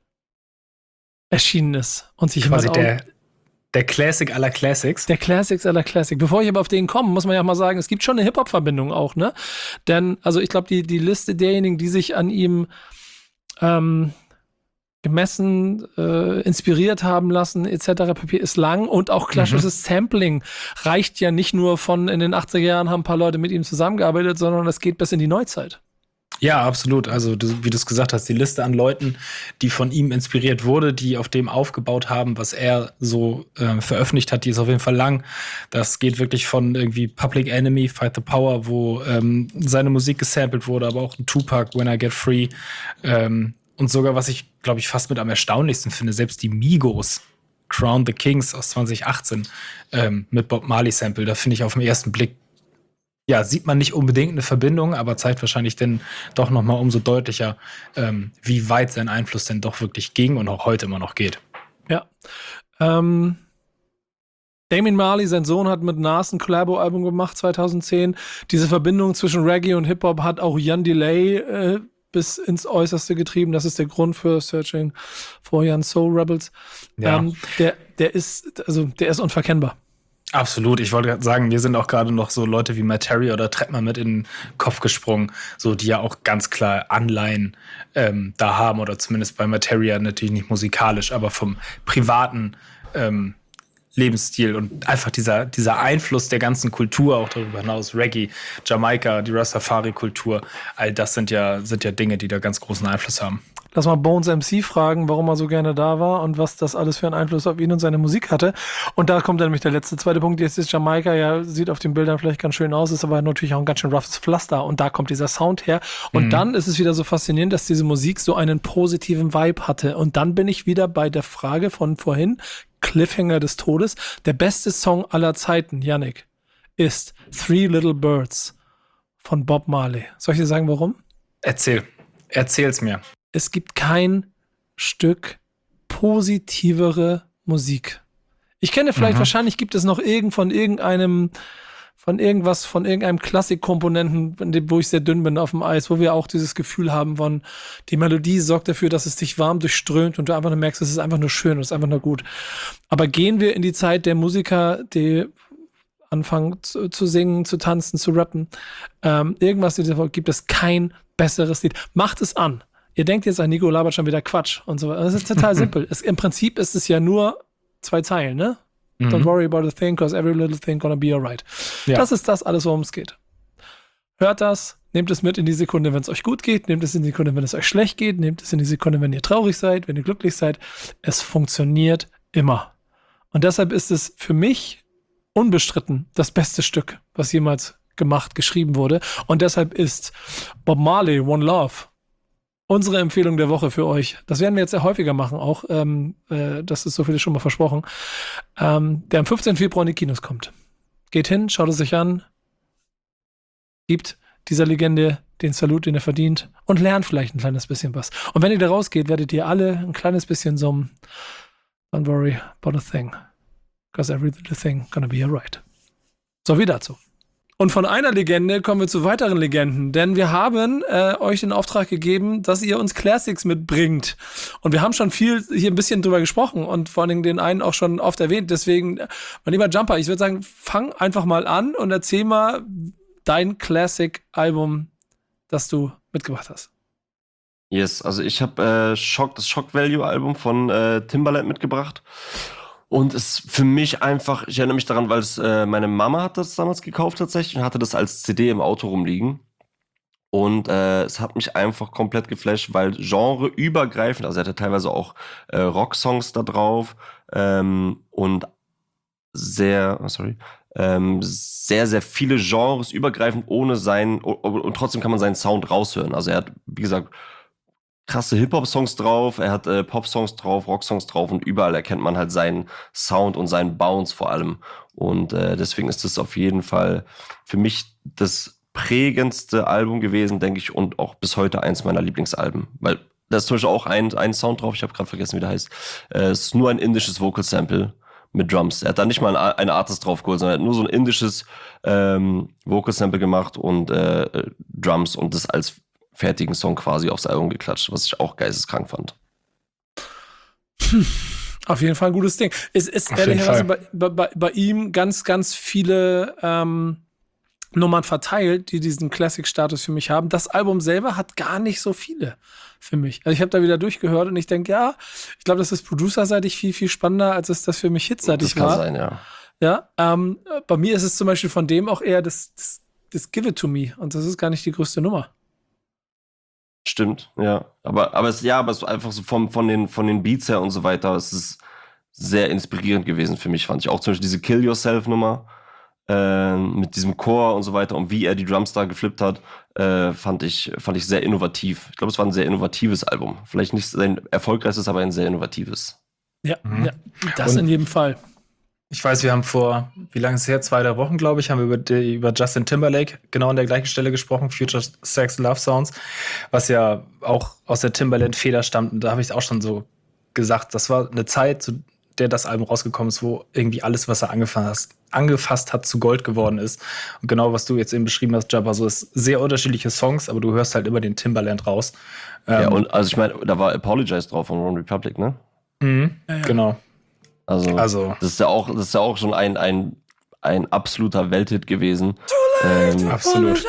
erschienen ist. Und sich Quasi jemand auch- der, der Classic aller Classics. Der Classics aller Classic. Bevor ich aber auf den komme, muss man ja mal sagen, es gibt schon eine Hip-Hop-Verbindung auch, ne? Denn, also ich glaube, die, die Liste derjenigen, die sich an ihm ähm, gemessen, äh, inspiriert haben lassen, et cetera pp. Ist lang und auch klassisches Sampling reicht ja nicht nur von in den achtziger Jahren haben ein paar Leute mit ihm zusammengearbeitet, sondern es geht bis in die Neuzeit. Ja, absolut. Also, du, wie du es gesagt hast, die Liste an Leuten, die von ihm inspiriert wurde, die auf dem aufgebaut haben, was er so äh, veröffentlicht hat, die ist auf jeden Fall lang. Das geht wirklich von irgendwie Public Enemy, Fight the Power, wo ähm, seine Musik gesampelt wurde, aber auch ein Tupac, When I Get Free. Ähm, und sogar, was ich, glaube ich, fast mit am erstaunlichsten finde, selbst die Migos, Crown the Kings aus zwanzig achtzehn ähm, mit Bob Marley Sample, da finde ich auf den ersten Blick, ja, sieht man nicht unbedingt eine Verbindung, aber zeigt wahrscheinlich dann doch noch mal umso deutlicher, ähm, wie weit sein Einfluss denn doch wirklich ging und auch heute immer noch geht. Ja. Ähm, Damien Marley, sein Sohn, hat mit Nas ein Collabo-Album gemacht, zweitausendzehn. Diese Verbindung zwischen Reggae und Hip-Hop hat auch Jan Delay äh, bis ins Äußerste getrieben. Das ist der Grund für Searching for Young Soul Rebels. Ja. Ähm, der, der ist, also der ist unverkennbar. Absolut. Ich wollte gerade sagen, mir sind auch gerade noch so Leute wie Materia oder Trettmann mit in den Kopf gesprungen, so die ja auch ganz klar Anleihen ähm, da haben oder zumindest bei Materia natürlich nicht musikalisch, aber vom privaten ähm, Lebensstil und einfach dieser, dieser Einfluss der ganzen Kultur, auch darüber hinaus, Reggae, Jamaika, die Rastafari-Kultur, all das sind ja, sind ja Dinge, die da ganz großen Einfluss haben. Lass mal Bones M C fragen, warum er so gerne da war und was das alles für einen Einfluss auf ihn und seine Musik hatte. Und da kommt dann nämlich der letzte, zweite Punkt. Jetzt ist Jamaika, ja, sieht auf den Bildern vielleicht ganz schön aus, ist aber natürlich auch ein ganz schön roughes Pflaster. Und da kommt dieser Sound her. Und mhm. dann ist es wieder so faszinierend, dass diese Musik so einen positiven Vibe hatte. Und dann bin ich wieder bei der Frage von vorhin, Cliffhanger des Todes. Der beste Song aller Zeiten, Yannick, ist Three Little Birds von Bob Marley. Soll ich dir sagen, warum? Erzähl. Erzähl's mir. Es gibt kein Stück positivere Musik. Ich kenne vielleicht, mhm. wahrscheinlich gibt es noch irgend von irgendeinem, von irgendwas, von irgendeinem Klassikkomponenten, wo ich sehr dünn bin auf dem Eis, wo wir auch dieses Gefühl haben von, die Melodie sorgt dafür, dass es dich warm durchströmt und du einfach nur merkst, es ist einfach nur schön und es ist einfach nur gut. Aber gehen wir in die Zeit der Musiker, die anfangen zu, zu singen, zu tanzen, zu rappen, ähm, irgendwas in dieser Folge, gibt es kein besseres Lied. Macht es an. Ihr denkt jetzt, Nico labert schon wieder Quatsch und so weiter. Das ist total simpel. Es, im Prinzip ist es ja nur zwei Zeilen, ne? Mhm. Don't worry about a thing, cause every little thing gonna be alright. Ja. Das ist das alles, worum es geht. Hört das, nehmt es mit in die Sekunde, wenn es euch gut geht, nehmt es in die Sekunde, wenn es euch schlecht geht, nehmt es in die Sekunde, wenn ihr traurig seid, wenn ihr glücklich seid. Es funktioniert immer. Und deshalb ist es für mich unbestritten das beste Stück, was jemals gemacht, geschrieben wurde. Und deshalb ist Bob Marley, One Love, unsere Empfehlung der Woche für euch. Das werden wir jetzt sehr häufiger machen, auch. Ähm, äh, das ist so viel schon mal versprochen. Ähm, der am fünfzehnten Februar in die Kinos kommt. Geht hin, schaut es euch an, gibt dieser Legende den Salut, den er verdient und lernt vielleicht ein kleines bisschen was. Und wenn ihr da rausgeht, werdet ihr alle ein kleines bisschen so ein Don't worry about a thing, because every little thing gonna be alright. So wie dazu. Und von einer Legende kommen wir zu weiteren Legenden, denn wir haben äh, euch den Auftrag gegeben, dass ihr uns Classics mitbringt. Und wir haben schon viel hier ein bisschen drüber gesprochen und vor allen Dingen den einen auch schon oft erwähnt. Deswegen, mein lieber Jumper, ich würde sagen, fang einfach mal an und erzähl mal dein Classic-Album, das du mitgebracht hast. Yes, also ich habe äh, Shock, das Shock Value-Album von äh, Timbaland mitgebracht. Und es ist für mich einfach, ich erinnere mich daran, weil es äh, meine Mama hat das damals gekauft tatsächlich und hatte das als C D im Auto rumliegen. Und äh, es hat mich einfach komplett geflasht, weil genreübergreifend, also er hatte teilweise auch äh, Rocksongs da drauf ähm, und sehr, oh, sorry, ähm, sehr, sehr viele Genres übergreifend ohne seinen, und trotzdem kann man seinen Sound raushören. Also er hat, wie gesagt, krasse Hip-Hop-Songs drauf, er hat äh, Pop-Songs drauf, Rock-Songs drauf und überall erkennt man halt seinen Sound und seinen Bounce vor allem. Und äh, deswegen ist das auf jeden Fall für mich das prägendste Album gewesen, denke ich, und auch bis heute eins meiner Lieblingsalben. Weil da ist zum Beispiel auch ein, ein Sound drauf, ich habe gerade vergessen, wie der heißt. Äh, es ist nur ein indisches Vocal-Sample mit Drums. Er hat da nicht mal ein, ein Artist drauf geholt, sondern er hat nur so ein indisches ähm, Vocal-Sample gemacht und äh, Drums und das als fertigen Song quasi aufs Album geklatscht, was ich auch geisteskrank fand. Hm. Auf jeden Fall ein gutes Ding. Es ist ehrlicherweise bei, bei, bei ihm ganz, ganz viele ähm, Nummern verteilt, die diesen Classic-Status für mich haben. Das Album selber hat gar nicht so viele für mich. Also ich habe da wieder durchgehört und ich denke, ja, ich glaube, das ist producerseitig viel, viel spannender, als es das für mich hitseitig war. Das kann sein, ja. Ja, ähm, bei mir ist es zum Beispiel von dem auch eher das, das, das Give It To Me und das ist gar nicht die größte Nummer. Stimmt, ja. Aber, aber es, ja, aber es ist einfach so vom, von den, von den Beats her und so weiter, es ist sehr inspirierend gewesen für mich, fand ich. Auch zum Beispiel diese Kill Yourself Nummer, äh, mit diesem Chor und so weiter und wie er die Drums da geflippt hat, äh, fand ich, fand ich sehr innovativ. Ich glaube, es war ein sehr innovatives Album. Vielleicht nicht sein erfolgreichstes, aber ein sehr innovatives. Ja, mhm. ja das und in jedem Fall. Ich weiß, wir haben vor, wie lange ist es her? Zwei, drei Wochen, glaube ich, haben wir über, die, über Justin Timberlake genau an der gleichen Stelle gesprochen, Future Sex Love Sounds, was ja auch aus der Timbaland-Feder stammt. Und da habe ich es auch schon so gesagt, das war eine Zeit, zu der das Album rausgekommen ist, wo irgendwie alles, was er angefasst, angefasst hat, zu Gold geworden ist. Und genau, was du jetzt eben beschrieben hast, Jabba, so ist sehr unterschiedliche Songs, aber du hörst halt immer den Timbaland raus. Ja, ähm, und also ich meine, da war Apologize drauf von One Republic, ne? Mhm, ja, ja. Genau. Also, also, das ist ja auch, das ist ja auch schon ein, ein, ein absoluter Welthit gewesen. Too late, ähm, absolut.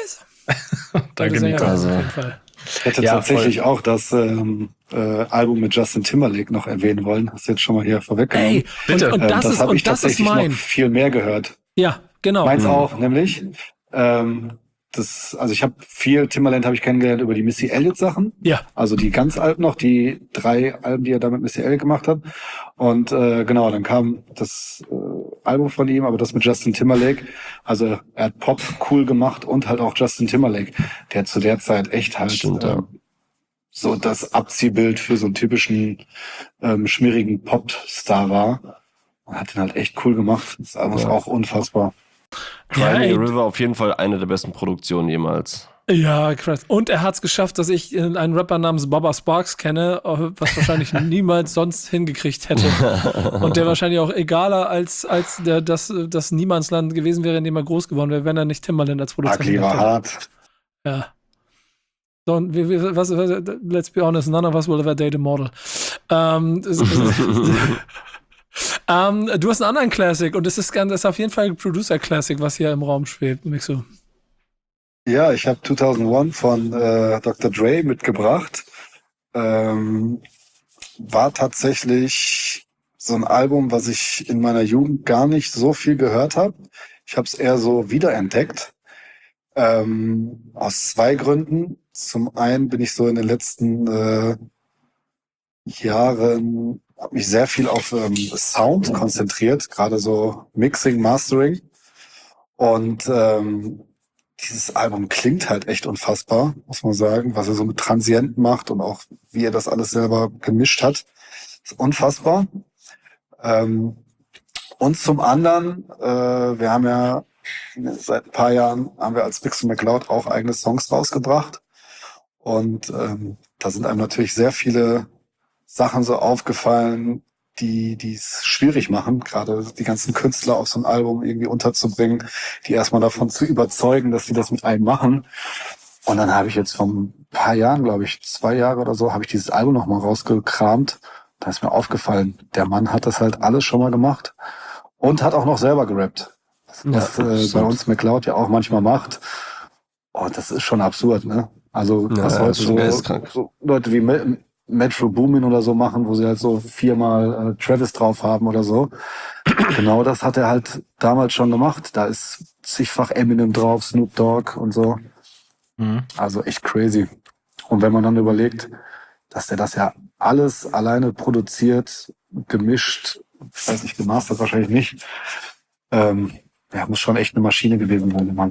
Danke, Nico. Also, auf jeden Fall. Ich hätte Ja, tatsächlich voll. auch das ähm, äh, Album mit Justin Timberlake noch erwähnen wollen. Hast du jetzt schon mal hier vorweggenommen. Ey, bitte. und, und Ähm, das, ist, habe und ich das ist tatsächlich mein. noch viel mehr gehört. Ja, genau. Meins Mhm. auch, nämlich. Ähm, das, also ich habe viel Timbaland habe ich kennengelernt über die Missy Elliott Sachen. Ja. Also die ganz alten noch, die drei Alben, die er da mit Missy Elliott gemacht hat. Und äh, genau, dann kam das äh, Album von ihm, aber das mit Justin Timberlake. Also er hat Pop cool gemacht und halt auch Justin Timberlake, der zu der Zeit echt halt Stimmt, äh, ja. so das Abziehbild für so einen typischen ähm, schmierigen Popstar war. Und hat ihn halt echt cool gemacht. Das Album ist Ja. auch unfassbar. Ja, Cry Me ey. a River auf jeden Fall eine der besten Produktionen jemals. Ja, krass. Und er hat es geschafft, dass ich äh, einen Rapper namens Baba Sparks kenne, äh, was wahrscheinlich niemals sonst hingekriegt hätte. Und der wahrscheinlich auch egaler als, als der, das, das Niemandsland gewesen wäre, in dem er groß geworden wäre, wenn er nicht Timbaland als Produzent Ugly war hätte. hart. Ja. So, und wir, wir, was, was, let's be honest, none of us will ever date a model. Ähm, es- ähm, du hast einen anderen Classic und es ist, ganz- das ist auf jeden Fall ein Producer-Classic, was hier im Raum schwebt, Mixo. Ja, ich habe zweitausendeins von äh, Doktor Dre mitgebracht. Ähm, war tatsächlich so ein Album, was ich in meiner Jugend gar nicht so viel gehört habe. Ich habe es eher so wiederentdeckt. Ähm, aus zwei Gründen. Zum einen bin ich so in den letzten äh, Jahren, habe mich sehr viel auf ähm, Sound konzentriert, gerade so Mixing, Mastering. Und ähm, dieses Album klingt halt echt unfassbar, muss man sagen, was er so mit Transienten macht und auch wie er das alles selber gemischt hat, ist unfassbar. Ähm, und zum anderen, äh, wir haben ja seit ein paar Jahren haben wir als Mix und McLeod auch eigene Songs rausgebracht und ähm, da sind einem natürlich sehr viele Sachen so aufgefallen, die die es schwierig machen, gerade die ganzen Künstler auf so ein Album irgendwie unterzubringen, die erstmal davon zu überzeugen, dass sie das mit einem machen. Und dann habe ich jetzt vor ein paar Jahren, glaube ich, zwei Jahre oder so, habe ich dieses Album nochmal rausgekramt. Da ist mir aufgefallen, der Mann hat das halt alles schon mal gemacht und hat auch noch selber gerappt. Was Ja, äh, bei stimmt. uns McLeod ja auch manchmal macht. Und das ist schon absurd, ne? Also Ja, was ja, heute ist schon so, geisteskrank. so Leute wie Me- Metro Boomin oder so machen, wo sie halt so viermal äh, Travis drauf haben oder so. Genau das hat er halt damals schon gemacht. Da ist zigfach Eminem drauf, Snoop Dogg und so. Mhm. Also echt crazy. Und wenn man dann überlegt, dass der das ja alles alleine produziert, gemischt, ich weiß nicht, gemastert wahrscheinlich nicht. Ähm, ja, muss schon echt eine Maschine gewesen sein, der Mann.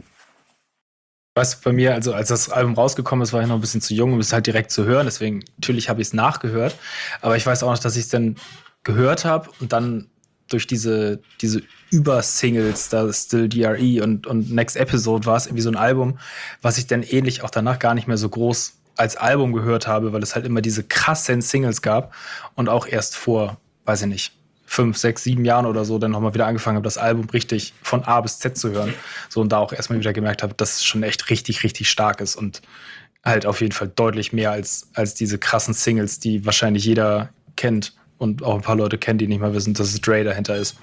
Weißt du, bei mir, also als das Album rausgekommen ist, war ich noch ein bisschen zu jung, um es halt direkt zu hören. Deswegen, natürlich habe ich es nachgehört. Aber ich weiß auch noch, dass ich es dann gehört habe und dann durch diese, diese Übersingles, da Still D R E und, und Next Episode war es irgendwie so ein Album, was ich dann ähnlich auch danach gar nicht mehr so groß als Album gehört habe, weil es halt immer diese krassen Singles gab und auch erst vor, weiß ich nicht, fünf, sechs, sieben Jahren oder so dann nochmal wieder angefangen habe, das Album richtig von A bis Z zu hören. So und da auch erstmal wieder gemerkt habe, dass es schon echt richtig, richtig stark ist und halt auf jeden Fall deutlich mehr als, als diese krassen Singles, die wahrscheinlich jeder kennt und auch ein paar Leute kennen, die nicht mal wissen, dass es Dre dahinter ist.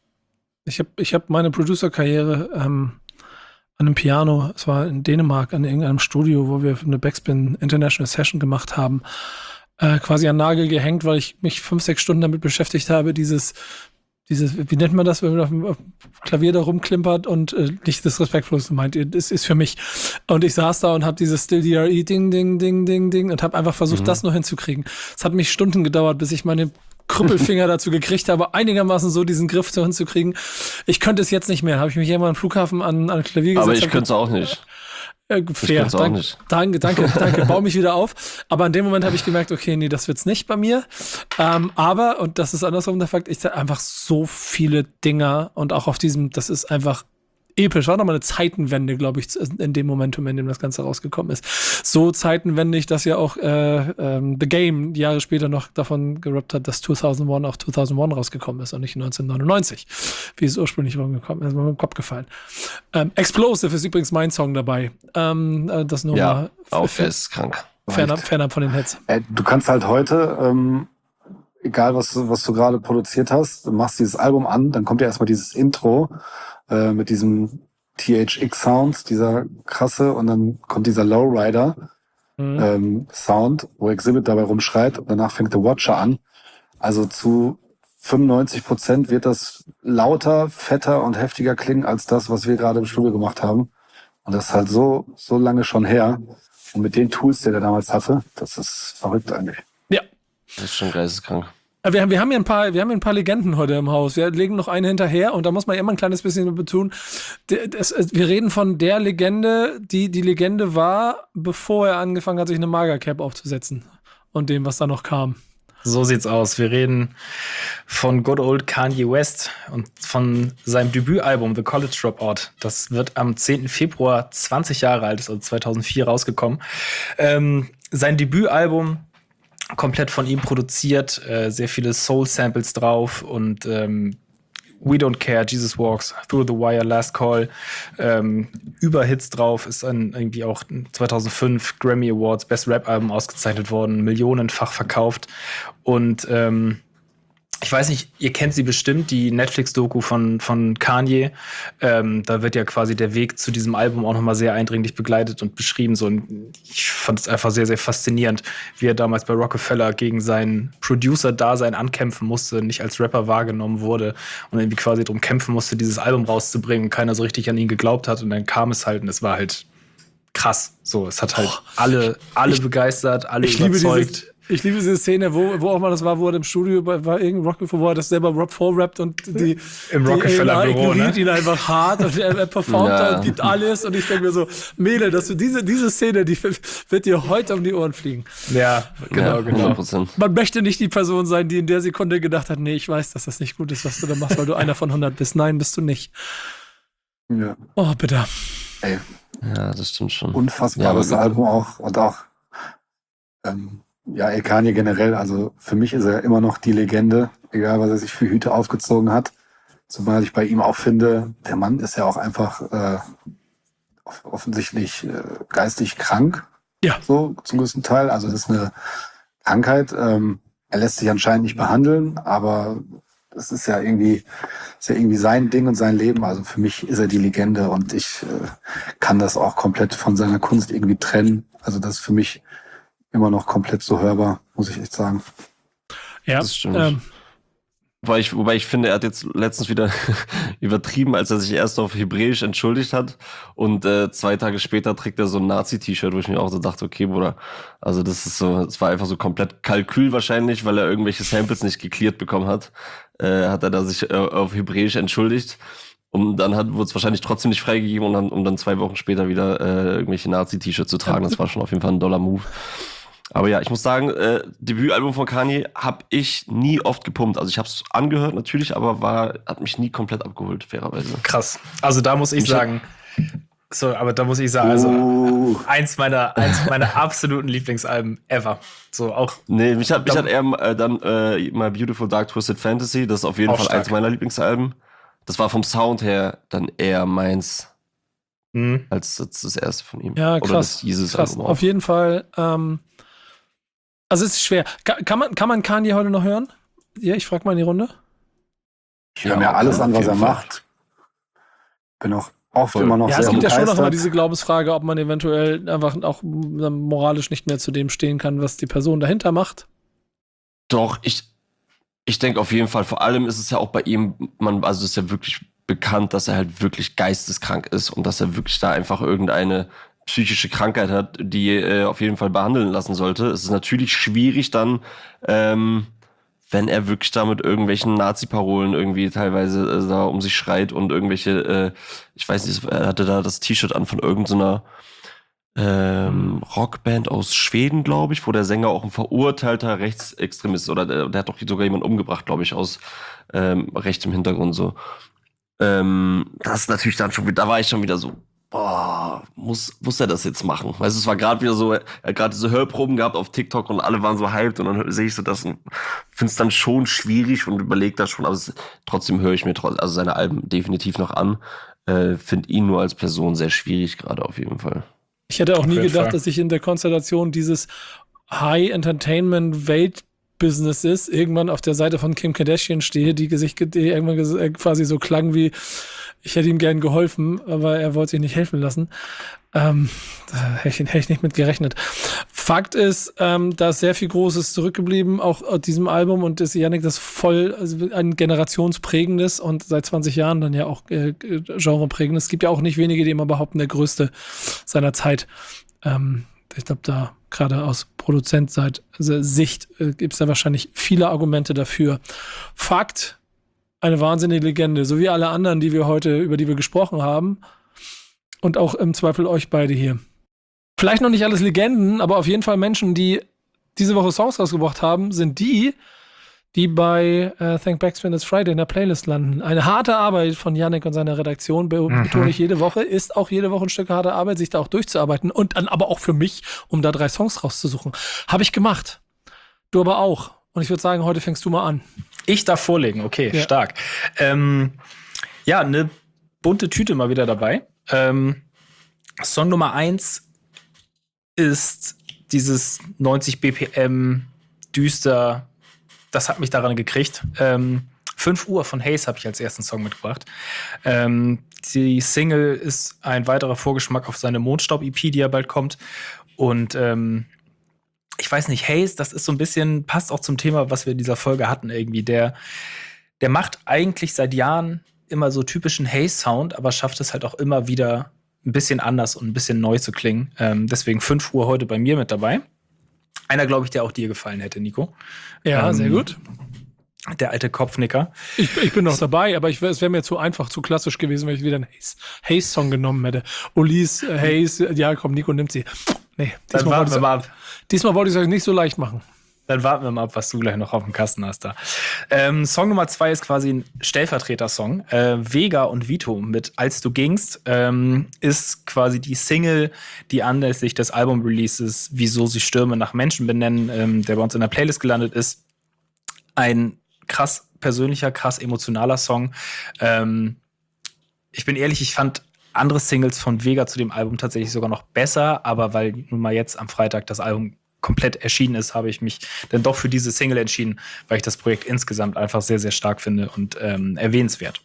Ich habe ich hab meine Producer-Karriere ähm, an einem Piano, es war in Dänemark, an irgendeinem Studio, wo wir eine Backspin International Session gemacht haben, äh, quasi an den Nagel gehängt, weil ich mich fünf, sechs Stunden damit beschäftigt habe, dieses, dieses, wie nennt man das, wenn man auf dem, auf dem Klavier da rumklimpert und äh, nicht disrespektlos meint, das ist für mich. Und ich saß da und habe dieses Still D R E Ding, Ding, Ding, Ding, Ding und habe einfach versucht, Mhm. das nur hinzukriegen. Es hat mich Stunden gedauert, bis ich meine Krüppelfinger dazu gekriegt habe, einigermaßen so diesen Griff so hinzukriegen. Ich könnte es jetzt nicht mehr. Habe ich mich irgendwann am Flughafen an, an ein Klavier gesetzt. Aber ich hab- könnte es auch nicht. äh, fair. könnte es auch Dank, nicht. Danke, danke, danke. Bau mich wieder auf. Aber in dem Moment habe ich gemerkt, okay, nee, das wird's nicht bei mir. Ähm, aber, und das ist andersrum der Fakt, ich sag einfach so viele Dinger und auch auf diesem, das ist einfach episch. War nochmal eine Zeitenwende, glaube ich, in dem Momentum, in dem das Ganze rausgekommen ist. So zeitenwendig, dass ja auch äh, ähm, The Game Jahre später noch davon gerappt hat, dass zweitausendeins auch zweitausendeins rausgekommen ist und nicht neunzehnhundertneunundneunzig, wie es ursprünglich rumgekommen ist. Ist mir im Kopf gefallen. Ähm, Explosive ist übrigens mein Song dabei. Ähm, äh, das nur Ja, mal auch f- geisteskrank. fernab, fernab von den Hits. Äh, du kannst halt heute, ähm, egal was, du- was du gerade produziert hast, du machst dieses Album an, dann kommt ja erstmal dieses Intro äh, mit diesem T H X-Sound, dieser krasse, und dann kommt dieser Lowrider Mhm. ähm, Sound, wo Exhibit dabei rumschreit und danach fängt The Watcher an. Also zu fünfundneunzig Prozent wird das lauter, fetter und heftiger klingen als das, was wir gerade im Studio gemacht haben. Und das ist halt so, so lange schon her. Und mit den Tools, die er damals hatte, das ist verrückt eigentlich. Ja. Das ist schon geisteskrank. Wir haben, wir haben hier ein paar, wir haben hier ein paar Legenden heute im Haus. Wir legen noch eine hinterher und da muss man immer ein kleines bisschen betonen. Das, das, wir reden von der Legende, die die Legende war, bevor er angefangen hat, sich eine Magercap aufzusetzen und dem, was da noch kam. So sieht's aus. Wir reden von Good Old Kanye West und von seinem Debütalbum The College Dropout. Das wird am zehnten Februar zwanzig Jahre alt, ist also zweitausendvier rausgekommen. Ähm, sein Debütalbum, komplett von ihm produziert, äh, sehr viele Soul-Samples drauf und ähm, We Don't Care, Jesus Walks, Through the Wire, Last Call, ähm, Überhits drauf, ist dann irgendwie auch zweitausendfünf Grammy Awards Best Rap-Album ausgezeichnet worden, millionenfach verkauft und ähm, ich weiß nicht, ihr kennt sie bestimmt, die Netflix-Doku von, von Kanye. Ähm, da wird ja quasi der Weg zu diesem Album auch nochmal sehr eindringlich begleitet und beschrieben. So, und ich fand es einfach sehr, sehr faszinierend, wie er damals bei Rockefeller gegen sein Producer-Dasein ankämpfen musste, nicht als Rapper wahrgenommen wurde und irgendwie quasi darum kämpfen musste, dieses Album rauszubringen und keiner so richtig an ihn geglaubt hat. Und dann kam es halt und es war halt krass. So, es hat halt oh, alle, alle ich, begeistert, alle ich überzeugt. Liebe dieses Ich liebe diese Szene, wo, wo auch mal das war, wo er im Studio bei, war irgendein Rockefeller, wo er das selber Rap vorrappt und die im Rockefeller-Büro, ignoriert ne? ihn einfach hart und er, er performt ja. und gibt alles und ich denke mir so, Mädel, dass du diese, diese Szene, die wird dir heute um die Ohren fliegen. Ja, genau, ja, genau. hundert Prozent. Man möchte nicht die Person sein, die in der Sekunde gedacht hat, nee, ich weiß, dass das nicht gut ist, was du da machst, weil du einer von hundert bist. Nein, bist du nicht. Ja. Oh, bitte. Ey. Ja, das stimmt schon. Unfassbares ja, Album auch und auch ähm, ja, El Kanye generell, also für mich ist er immer noch die Legende, egal was er sich für Hüte aufgezogen hat. Zumal ich bei ihm auch finde, der Mann ist ja auch einfach äh, offensichtlich äh, geistig krank. Ja. So zum größten Teil. Also das ist eine Krankheit. Ähm, er lässt sich anscheinend nicht behandeln, aber das ist ja irgendwie, ist ja irgendwie sein Ding und sein Leben. Also für mich ist er die Legende und ich äh, kann das auch komplett von seiner Kunst irgendwie trennen. Also das ist für mich immer noch komplett so hörbar, muss ich echt sagen. Ja, das stimmt. Ähm. Wobei ich, wobei ich finde, er hat jetzt letztens wieder übertrieben, als er sich erst auf Hebräisch entschuldigt hat und äh, zwei Tage später trägt er so ein Nazi-T-Shirt, wo ich mir auch so dachte, okay, Bruder, also das ist so, es war einfach so komplett Kalkül wahrscheinlich, weil er irgendwelche Samples nicht geklärt bekommen hat, äh, hat er da sich äh, auf Hebräisch entschuldigt. Und dann hat, wurde es wahrscheinlich trotzdem nicht freigegeben, um dann, um dann zwei Wochen später wieder äh, irgendwelche Nazi-T-Shirts zu tragen. Das war schon auf jeden Fall ein doller Move. Aber ja, ich muss sagen, äh, Debütalbum von Kanye habe ich nie oft gepumpt. Also ich habe es angehört natürlich, aber war hat mich nie komplett abgeholt, fairerweise. Krass. Also da muss ich mich sagen, so, aber da muss ich sagen, also uh. eins meiner, eins meiner absoluten Lieblingsalben ever. So auch. Nee, mich hat, mich hat eher äh, dann äh, My Beautiful Dark Twisted Fantasy. Das ist auf jeden Fall stark. eins meiner Lieblingsalben. Das war vom Sound her dann eher meins mhm. als das, das erste von ihm. Ja, krass. Oder das Jesus krass. Album auch. Auf jeden Fall. Ähm, also es ist schwer. Ka- kann man, kann man Kanye heute noch hören? Ja, ich frage mal in die Runde. Ich höre mir alles an, was er macht. Bin auch oft Voll. immer noch Ja, sehr es gibt ja schon noch mal begeistert. diese Glaubensfrage, ob man eventuell einfach auch moralisch nicht mehr zu dem stehen kann, was die Person dahinter macht. Doch, ich, ich denke auf jeden Fall, vor allem ist es ja auch bei ihm, man, also es ist ja wirklich bekannt, dass er halt wirklich geisteskrank ist und dass er wirklich da einfach irgendeine psychische Krankheit hat, die äh, auf jeden Fall behandeln lassen sollte. Es ist natürlich schwierig dann, ähm, wenn er wirklich da mit irgendwelchen Nazi-Parolen irgendwie teilweise äh, da um sich schreit und irgendwelche, äh, ich weiß nicht, er hatte da das T-Shirt an von irgendeiner ähm, Rockband aus Schweden, glaube ich, wo der Sänger auch ein verurteilter Rechtsextremist ist, oder der, der hat doch sogar jemanden umgebracht, glaube ich, aus ähm, rechtem Hintergrund so. Ähm, das ist natürlich dann schon wieder, da war ich schon wieder so, boah, muss, muss er das jetzt machen? Weißt du, es war gerade wieder so, er hat gerade diese Hörproben gehabt auf TikTok und alle waren so hyped und dann sehe ich so das und finde es dann schon schwierig und überlege das schon, aber es, trotzdem höre ich mir trotzdem, also seine Alben definitiv noch an, äh, finde ihn nur als Person sehr schwierig gerade auf jeden Fall. Ich hätte auch Auf nie jeden gedacht, Fall. dass ich in der Konstellation dieses High-Entertainment-Welt-Businesses irgendwann auf der Seite von Kim Kardashian stehe, die sich die irgendwann quasi so klang wie Ich hätte ihm gern geholfen, aber er wollte sich nicht helfen lassen. Ähm, da hätte ich, hätte ich nicht mit gerechnet. Fakt ist, ähm, da ist sehr viel Großes zurückgeblieben, auch aus diesem Album, und ist Yannick das voll, also ein generationsprägendes und seit zwanzig Jahren dann ja auch äh, genreprägendes. Es gibt ja auch nicht wenige, die immer behaupten, der größte seiner Zeit. Ähm, ich glaube, da gerade aus Produzentsicht äh, gibt es da wahrscheinlich viele Argumente dafür. Fakt, eine wahnsinnige Legende, so wie alle anderen, die wir heute, über die wir gesprochen haben. Und auch im Zweifel euch beide hier. Vielleicht noch nicht alles Legenden, aber auf jeden Fall Menschen, die diese Woche Songs rausgebracht haben, sind die, die bei uh, Thank Backspin It's Friday in der Playlist landen. Eine harte Arbeit von Yannick und seiner Redaktion, be- mhm. betone ich jede Woche, ist auch jede Woche ein Stück harte Arbeit, sich da auch durchzuarbeiten und dann aber auch für mich, um da drei Songs rauszusuchen. Habe ich gemacht. Du aber auch. Und ich würde sagen, heute fängst du mal an. Ich darf vorlegen, okay, ja. Stark. Ähm, ja, eine bunte Tüte mal wieder dabei. Ähm, Song Nummer eins ist dieses neunzig B P M düster, das hat mich daran gekriegt. Ähm, fünf Uhr von Haze habe ich als ersten Song mitgebracht. Ähm, die Single ist ein weiterer Vorgeschmack auf seine Mondstaub-E P, die ja bald kommt. Und ähm, ich weiß nicht, Haze, das ist so ein bisschen, passt auch zum Thema, was wir in dieser Folge hatten irgendwie. Der, der macht eigentlich seit Jahren immer so typischen Haze-Sound, aber schafft es halt auch immer wieder ein bisschen anders und ein bisschen neu zu klingen. Ähm, deswegen fünf Uhr heute bei mir mit dabei. Einer, glaube ich, der auch dir gefallen hätte, Nico. Ja, ähm, sehr gut. Der alte Kopfnicker. Ich, ich bin noch dabei, aber ich, es wäre mir zu einfach, zu klassisch gewesen, wenn ich wieder einen Haze-Song genommen hätte. Ulis, äh, Haze, ja komm, Nico nimmt sie. Nee, Dann diesmal warten wir mal ab. Diesmal wollte ich es euch nicht so leicht machen. Dann warten wir mal ab, was du gleich noch auf dem Kasten hast da. Ähm, Song Nummer zwei ist quasi ein Stellvertreter-Song. Äh, Vega und Vito mit Als du gingst ähm, ist quasi die Single, die anlässlich des Album-Releases Wieso sie Stürme nach Menschen benennen, ähm, der bei uns in der Playlist gelandet ist. Ein krass persönlicher, krass emotionaler Song. Ähm, ich bin ehrlich, ich fand andere Singles von Vega zu dem Album tatsächlich sogar noch besser, aber weil nun mal jetzt am Freitag das Album komplett erschienen ist, habe ich mich dann doch für diese Single entschieden, weil ich das Projekt insgesamt einfach sehr, sehr stark finde und ähm, erwähnenswert.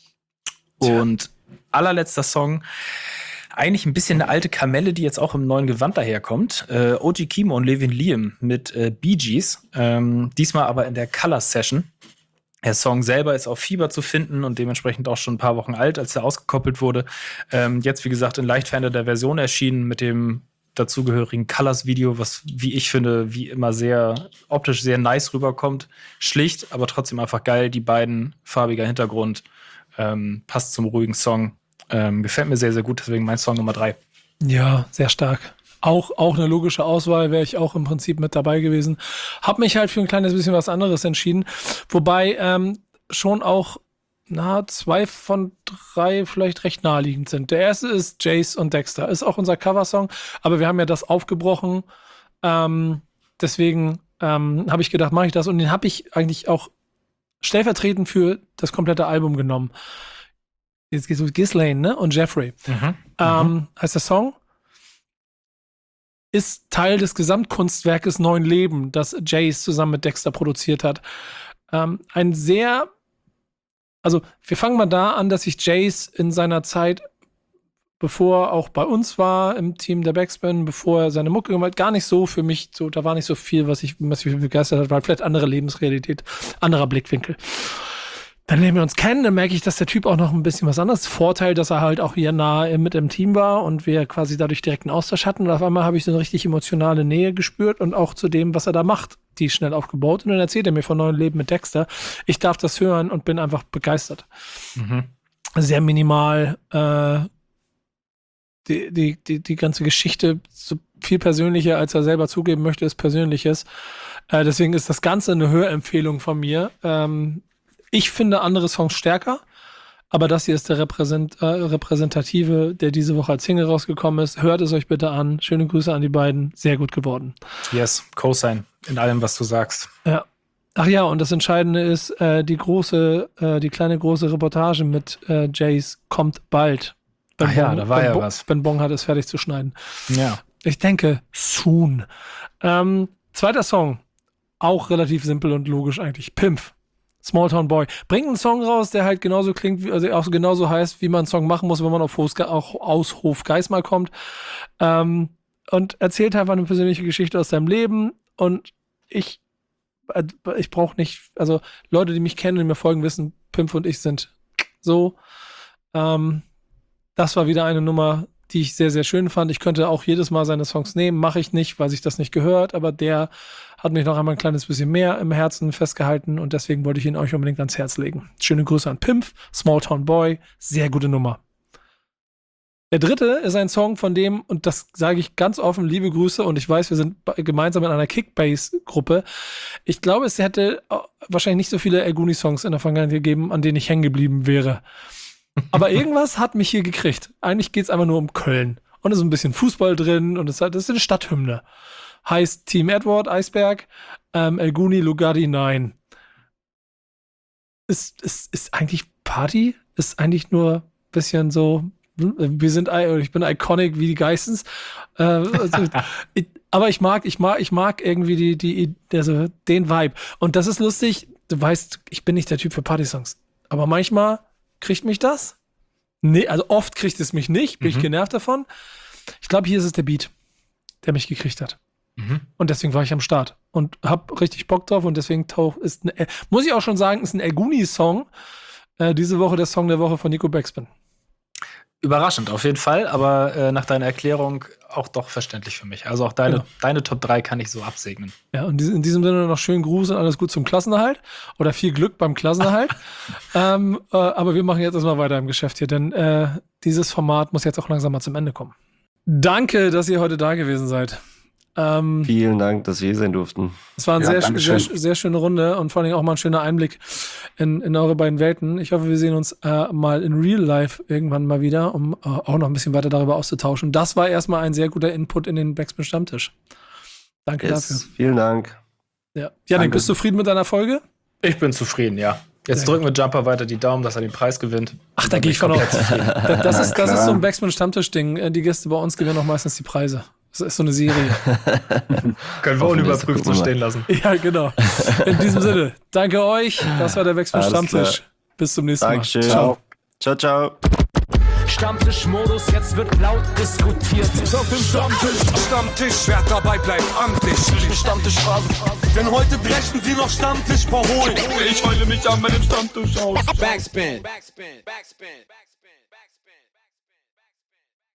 Tja. Und allerletzter Song, eigentlich ein bisschen eine alte Kamelle, die jetzt auch im neuen Gewand daherkommt. Äh, O G Kimo und Levin Liam mit äh, Bee Gees. Ähm, diesmal aber in der Color Session. Der Song selber ist auf Fieber zu finden und dementsprechend auch schon ein paar Wochen alt, als er ausgekoppelt wurde. Ähm, jetzt, wie gesagt, in leicht veränderter Version erschienen mit dem dazugehörigen Colors-Video, was, wie ich finde, wie immer sehr optisch sehr nice rüberkommt. Schlicht, aber trotzdem einfach geil. Die beiden, farbiger Hintergrund, ähm, passt zum ruhigen Song. Ähm, gefällt mir sehr, sehr gut, deswegen mein Song Nummer drei. Ja, sehr stark. Auch, auch eine logische Auswahl, wäre ich auch im Prinzip mit dabei gewesen. Hab mich halt für ein kleines bisschen was anderes entschieden. Wobei ähm, schon auch na, zwei von drei vielleicht recht naheliegend sind. Der erste ist Jace und Dexter. Ist auch unser Coversong, aber wir haben ja das aufgebrochen. Ähm, deswegen ähm, habe ich gedacht, mache ich das. Und den habe ich eigentlich auch stellvertretend für das komplette Album genommen. Jetzt geht's um Ghislaine, ne? Und Jeffrey. Mhm. Ähm, mhm. Heißt der Song. Ist Teil des Gesamtkunstwerkes Neuen Leben, das Jace zusammen mit Dexter produziert hat. Ähm, ein sehr Also, wir fangen mal da an, dass sich Jace in seiner Zeit, bevor er auch bei uns war, im Team der Backspin, bevor er seine Mucke gemacht hat, gar nicht so für mich, so, da war nicht so viel, was ich, was mich begeistert hat, war vielleicht andere Lebensrealität, anderer Blickwinkel. Dann lernen wir uns kennen, dann merke ich, dass der Typ auch noch ein bisschen was anderes. Vorteil, dass er halt auch hier nah mit im Team war und wir quasi dadurch direkt einen Austausch hatten. Und auf einmal habe ich so eine richtig emotionale Nähe gespürt und auch zu dem, was er da macht, die schnell aufgebaut. Und dann erzählt er mir von Neuen Leben mit Dexter. Ich darf das hören und bin einfach begeistert. Mhm. Sehr minimal. Äh, die, die, die, die ganze Geschichte so viel persönlicher, als er selber zugeben möchte, ist Persönliches. Äh, deswegen ist das Ganze eine Hörempfehlung von mir. Ähm, Ich finde andere Songs stärker, aber das hier ist der Repräsent, äh, Repräsentative, der diese Woche als Single rausgekommen ist. Hört es euch bitte an. Schöne Grüße an die beiden. Sehr gut geworden. Yes, Co-Sign in allem, was du sagst. Ja. Ach ja, und das Entscheidende ist, äh, die große, äh, die kleine große Reportage mit äh, Jace kommt bald. Ben Ach ja, Bong, da war ben ja Bo- was. Ben Bong hat es fertig zu schneiden. Ja. Ich denke, soon. Ähm, zweiter Song. Auch relativ simpel und logisch eigentlich. Pimpf. Small Town Boy. Bringt einen Song raus, der halt genauso klingt, wie, also auch genauso heißt, wie man einen Song machen muss, wenn man auf Hofge- auch aus Hofgeismar kommt. Ähm, und erzählt einfach eine persönliche Geschichte aus seinem Leben. Und ich, äh, ich brauche nicht, also Leute, die mich kennen und mir folgen, wissen, Pimpf und ich sind so. Ähm, das war wieder eine Nummer, die ich sehr, sehr schön fand. Ich könnte auch jedes Mal seine Songs nehmen, mache ich nicht, weil sich das nicht gehört, aber der hat mich noch einmal ein kleines bisschen mehr im Herzen festgehalten und deswegen wollte ich ihn euch unbedingt ans Herz legen. Schöne Grüße an Pimpf, Small Town Boy, sehr gute Nummer. Der dritte ist ein Song von dem, und das sage ich ganz offen, liebe Grüße, und ich weiß, wir sind gemeinsam in einer Kickbase-Gruppe. Ich glaube, es hätte wahrscheinlich nicht so viele El Guni-Songs in der Vergangenheit gegeben, an denen ich hängen geblieben wäre. Aber irgendwas hat mich hier gekriegt. Eigentlich geht's einfach nur um Köln. Und es ist ein bisschen Fußball drin und es ist eine Stadthymne. Heißt Team Edward, Eisberg, ähm, El Guni, Lugardi, nein. Ist, ist, ist eigentlich Party? Ist eigentlich nur ein bisschen so, wir sind, ich bin iconic wie die Geistens. Äh, also, ich, aber ich mag, ich mag, ich mag irgendwie die, die, also den Vibe. Und das ist lustig. Du weißt, ich bin nicht der Typ für Partysongs. Aber manchmal kriegt mich das? Nee, also oft kriegt es mich nicht, bin mhm. ich genervt davon. Ich glaube, hier ist es der Beat, der mich gekriegt hat. Mhm. Und deswegen war ich am Start und hab richtig Bock drauf und deswegen tauch, ist eine, muss ich auch schon sagen, ist ein El Guni-Song. Äh, diese Woche der Song der Woche von Nico Backspin. Überraschend, auf jeden Fall, aber äh, nach deiner Erklärung auch doch verständlich für mich. Also auch deine, genau. deine Top drei kann ich so absegnen. Ja, und in diesem Sinne noch schönen Gruß und alles gut zum Klassenerhalt oder viel Glück beim Klassenerhalt. ähm, äh, aber wir machen jetzt erstmal weiter im Geschäft hier, denn äh, dieses Format muss jetzt auch langsam mal zum Ende kommen. Danke, dass ihr heute da gewesen seid. Ähm, Vielen Dank, dass wir hier sein durften. Es war eine Ja, sehr, sehr, sehr schöne Runde und vor allem auch mal ein schöner Einblick in, in eure beiden Welten. Ich hoffe, wir sehen uns äh, mal in Real Life irgendwann mal wieder, um äh, auch noch ein bisschen weiter darüber auszutauschen. Das war erstmal ein sehr guter Input in den Backspin Stammtisch. Danke Yes, dafür. Vielen Dank. Ja. Janik, bist du zufrieden mit deiner Folge? Ich bin zufrieden, ja. Jetzt Sehr drücken wir Jumper weiter die Daumen, dass er den Preis gewinnt. Ach, da gehe ich von aus. Das, das, ist, das ist so ein Backspin Stammtisch-Ding. Die Gäste bei uns gewinnen auch meistens die Preise. Das ist so eine Serie. Können wir unüberprüft so stehen lassen. Ja, genau. In diesem Sinne, danke euch. Das war der Backspin Alles Stammtisch. klar. Bis zum nächsten Dankeschön. Mal. Ciao. Ciao, ciao. Stammtischmodus, jetzt wird laut diskutiert. Auf dem Stammtisch, Stammtisch, wer dabei bleibt, amtlich. Stammtisch Phase, denn heute brechen sie noch Stammtisch verholen. Ich heule mich an meinem Stammtisch aus. Backspin. Backspin. Backspin. Backspin.